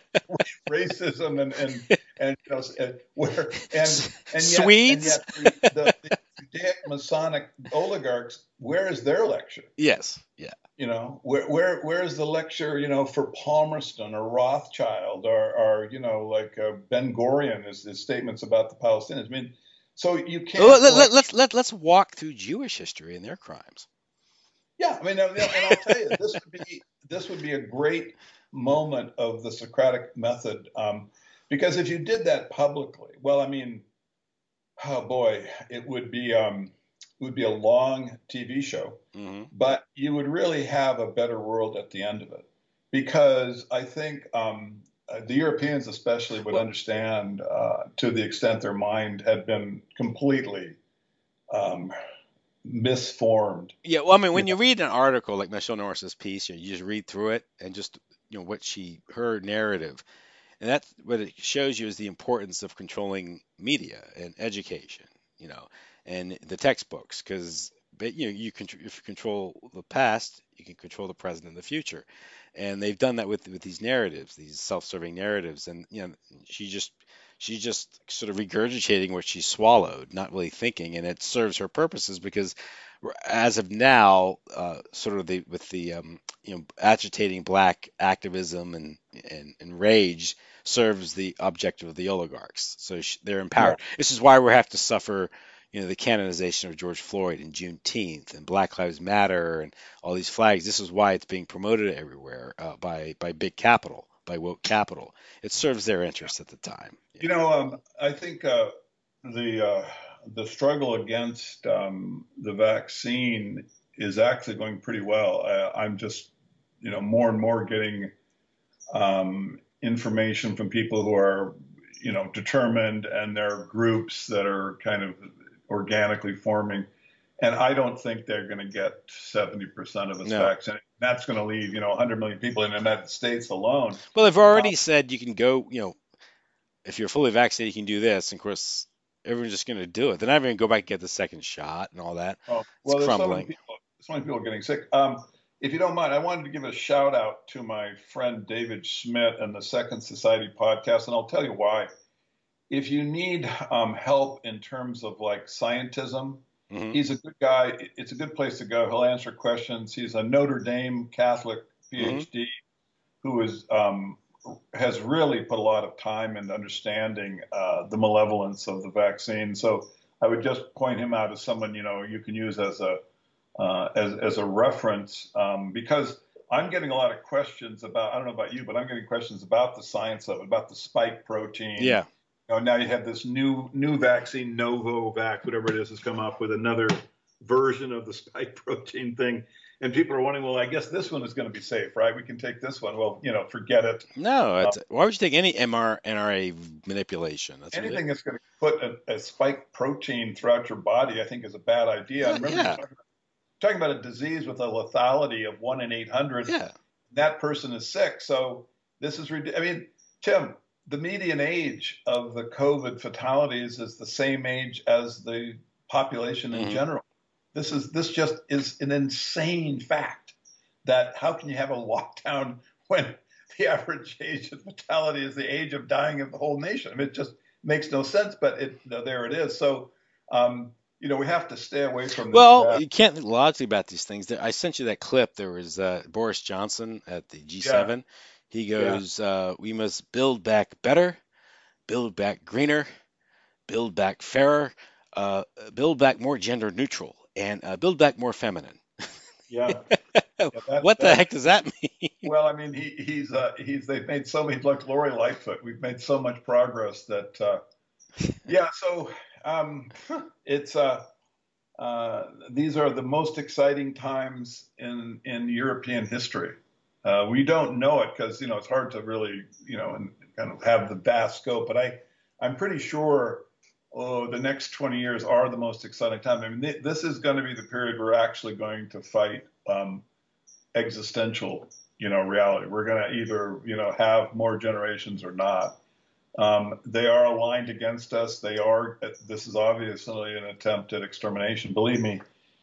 racism and and and you know and where and and yet and Swedes, yet the the, the Judaic Masonic oligarchs, where is their lecture? yes, yeah. You know, where where where is the lecture? You know, for Palmerston or Rothschild or or you know like uh, Ben Gurion is his statements about the Palestinians. I mean, so you Well, can't let, let, lecture. let's let, let's walk through Jewish history and their crimes. Yeah, I mean, and and I'll tell you, this would be this would be a great moment of the Socratic method, um, because if you did that publicly, well, I mean, oh boy, it would be um, it would be a long T V show, Hmm. but you would really have a better world at the end of it, because I think um, uh, the Europeans especially would Well, understand uh, to the extent their mind had been completely um, misformed. yeah. Well, I mean, You when you read an article like Michelle Norris's piece, you, know, you just read through it and just you know what she her narrative, and that's what it shows you is the importance of controlling media and education, you know, and the textbooks, because you know you can if you control the past, you can control the present and the future, and they've done that with with these narratives, these self-serving narratives, and you know she just she's just sort of regurgitating what she swallowed, not really thinking, and it serves her purposes because as of now, uh, sort of the with the um, you know agitating black activism and and, and rage serves the objective of the oligarchs. So sh- they're know, empowered. This is why we have to suffer, you know, the canonization of George Floyd and Juneteenth and Black Lives Matter and all these flags. This is why it's being promoted everywhere uh, by by big capital, by woke capital. It serves their interests at the time. You Yeah. know, um, I think uh, the uh, the struggle against um, the vaccine is actually going pretty well. I, I'm just, you know, more and more getting um, information from people who are, you know, determined, and there are groups that are kind of organically forming. And I don't think they're going to get seventy percent of us No. vaccinated. That's going to leave, you know, one hundred million people in the United States alone. Well, they've Uh, already said you can go, you know, if you're fully vaccinated, you can do this. And of course, everyone's just going to do it. They're not even going to go back and get the second shot and all that. oh, It's well, there's so many crumbling. people, so many people getting sick. Um, if you don't mind, I wanted to give a shout out to my friend David Schmidt and the Second Society podcast, and I'll tell you why. If you need um, help in terms of like scientism, Hmm. he's a good guy. It's a good place to go. He'll answer questions. He's a Notre Dame Catholic Hmm. PhD who is um, has really put a lot of time into understanding uh, the malevolence of the vaccine. So I would just point him out as someone you know you can use as a uh, as as a reference um, because I'm getting a lot of questions about. I don't know about you, but I'm getting questions about the science of it, about the spike protein. Yeah. You know, now you have this new new vaccine, Novavax, whatever it is, has come up with another version of the spike protein thing. And people are wondering, well, I guess this one is going to be safe, right? We can take this one. Well, you know, forget it. No. Uh, It's, why would you take any M R N R A manipulation? That's Anything ridiculous. that's going to put a, a spike protein throughout your body, I think, is a bad idea. Uh, And remember, you're yeah. talking about, talking about a disease with a lethality of one in eight hundred. Yeah. That person is sick. So this is ridiculous. I mean, Tim, the median age of the COVID fatalities is the same age as the population in Hmm. general. This is this just is an insane fact that how can you have a lockdown when the average age of fatality is the age of dying of the whole nation? I mean, it just makes no sense, but it there it is. So, um, you know, we have to stay away from this Well, bad. you can't think logically about these things. There- I sent you that clip. There was uh, Boris Johnson at the Yeah, G seven. He yeah, goes, uh, "We must build back better, build back greener, build back fairer, uh, build back more gender neutral, and uh, build back more feminine." yeah, yeah. That What the that heck does that mean? Well, I mean, he, he's uh, he's they've made so many like Lori Lightfoot. We've made so much progress that uh, yeah. So um, it's uh, uh, these are the most exciting times in in European history. Uh, we don't know it because you know it's hard to really you know and kind of have the vast scope. But I I'm pretty sure oh the next twenty years are the most exciting time. I mean, th- this is going to be the period we're actually going to fight. Um, existential, you know, reality. We're going to either, you know, have more generations or not. Um, they are aligned against us. They are. This is obviously an attempt at extermination. Believe me,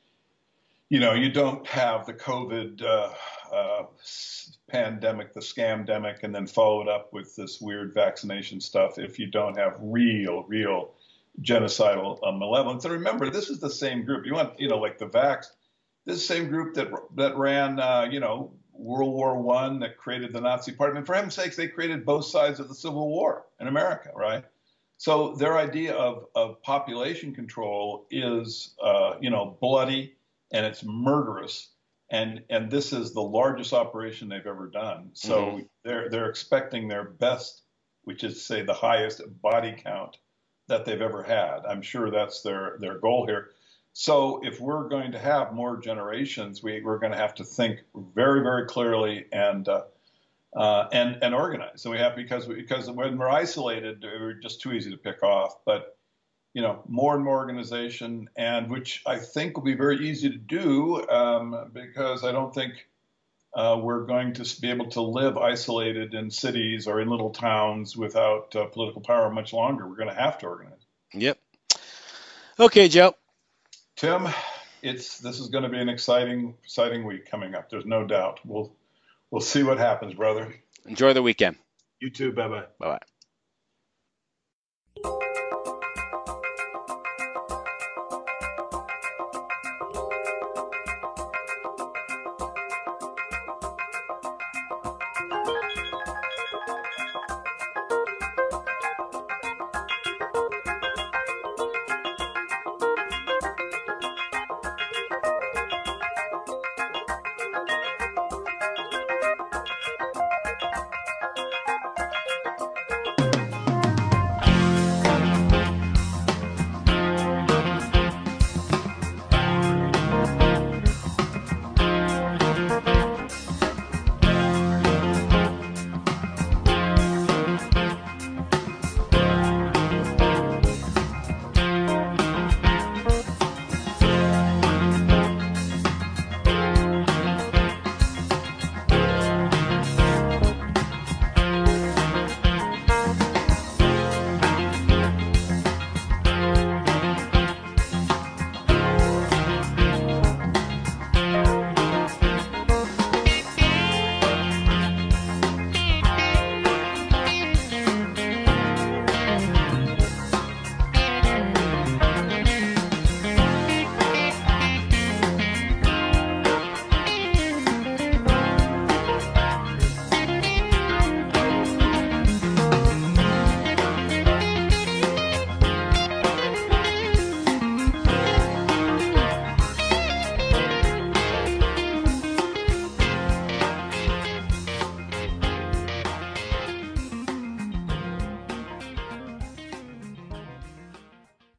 you know, you don't have the COVID uh, uh, pandemic, the scamdemic, and then follow it up with this weird vaccination stuff if you don't have real, real genocidal uh, malevolence. And remember, this is the same group. You want, you know, like the vax. This same group that that ran, uh, you know, World War One, that created the Nazi Party. I mean, for heaven's sakes, they created both sides of the Civil War in America, right? So their idea of of population control is, uh, you know, bloody and it's murderous, and and this is the largest operation they've ever done. Hmm. So they're they're expecting their best, which is say the highest body count that they've ever had. I'm sure that's their their goal here. So if we're going to have more generations, we, we're going to have to think very, very clearly and uh, uh, and and organize. So we have because we, because when we're isolated, we're just too easy to pick off. But you know, more and more organization, and which I think will be very easy to do um, because I don't think uh, we're going to be able to live isolated in cities or in little towns without uh, political power much longer. We're going to have to organize. Yep. Okay, Joe. Tim, it's this is going to be an exciting, exciting week coming up. There's no doubt. We'll we'll see what happens, brother. Enjoy the weekend. You too. Bye bye. Bye bye.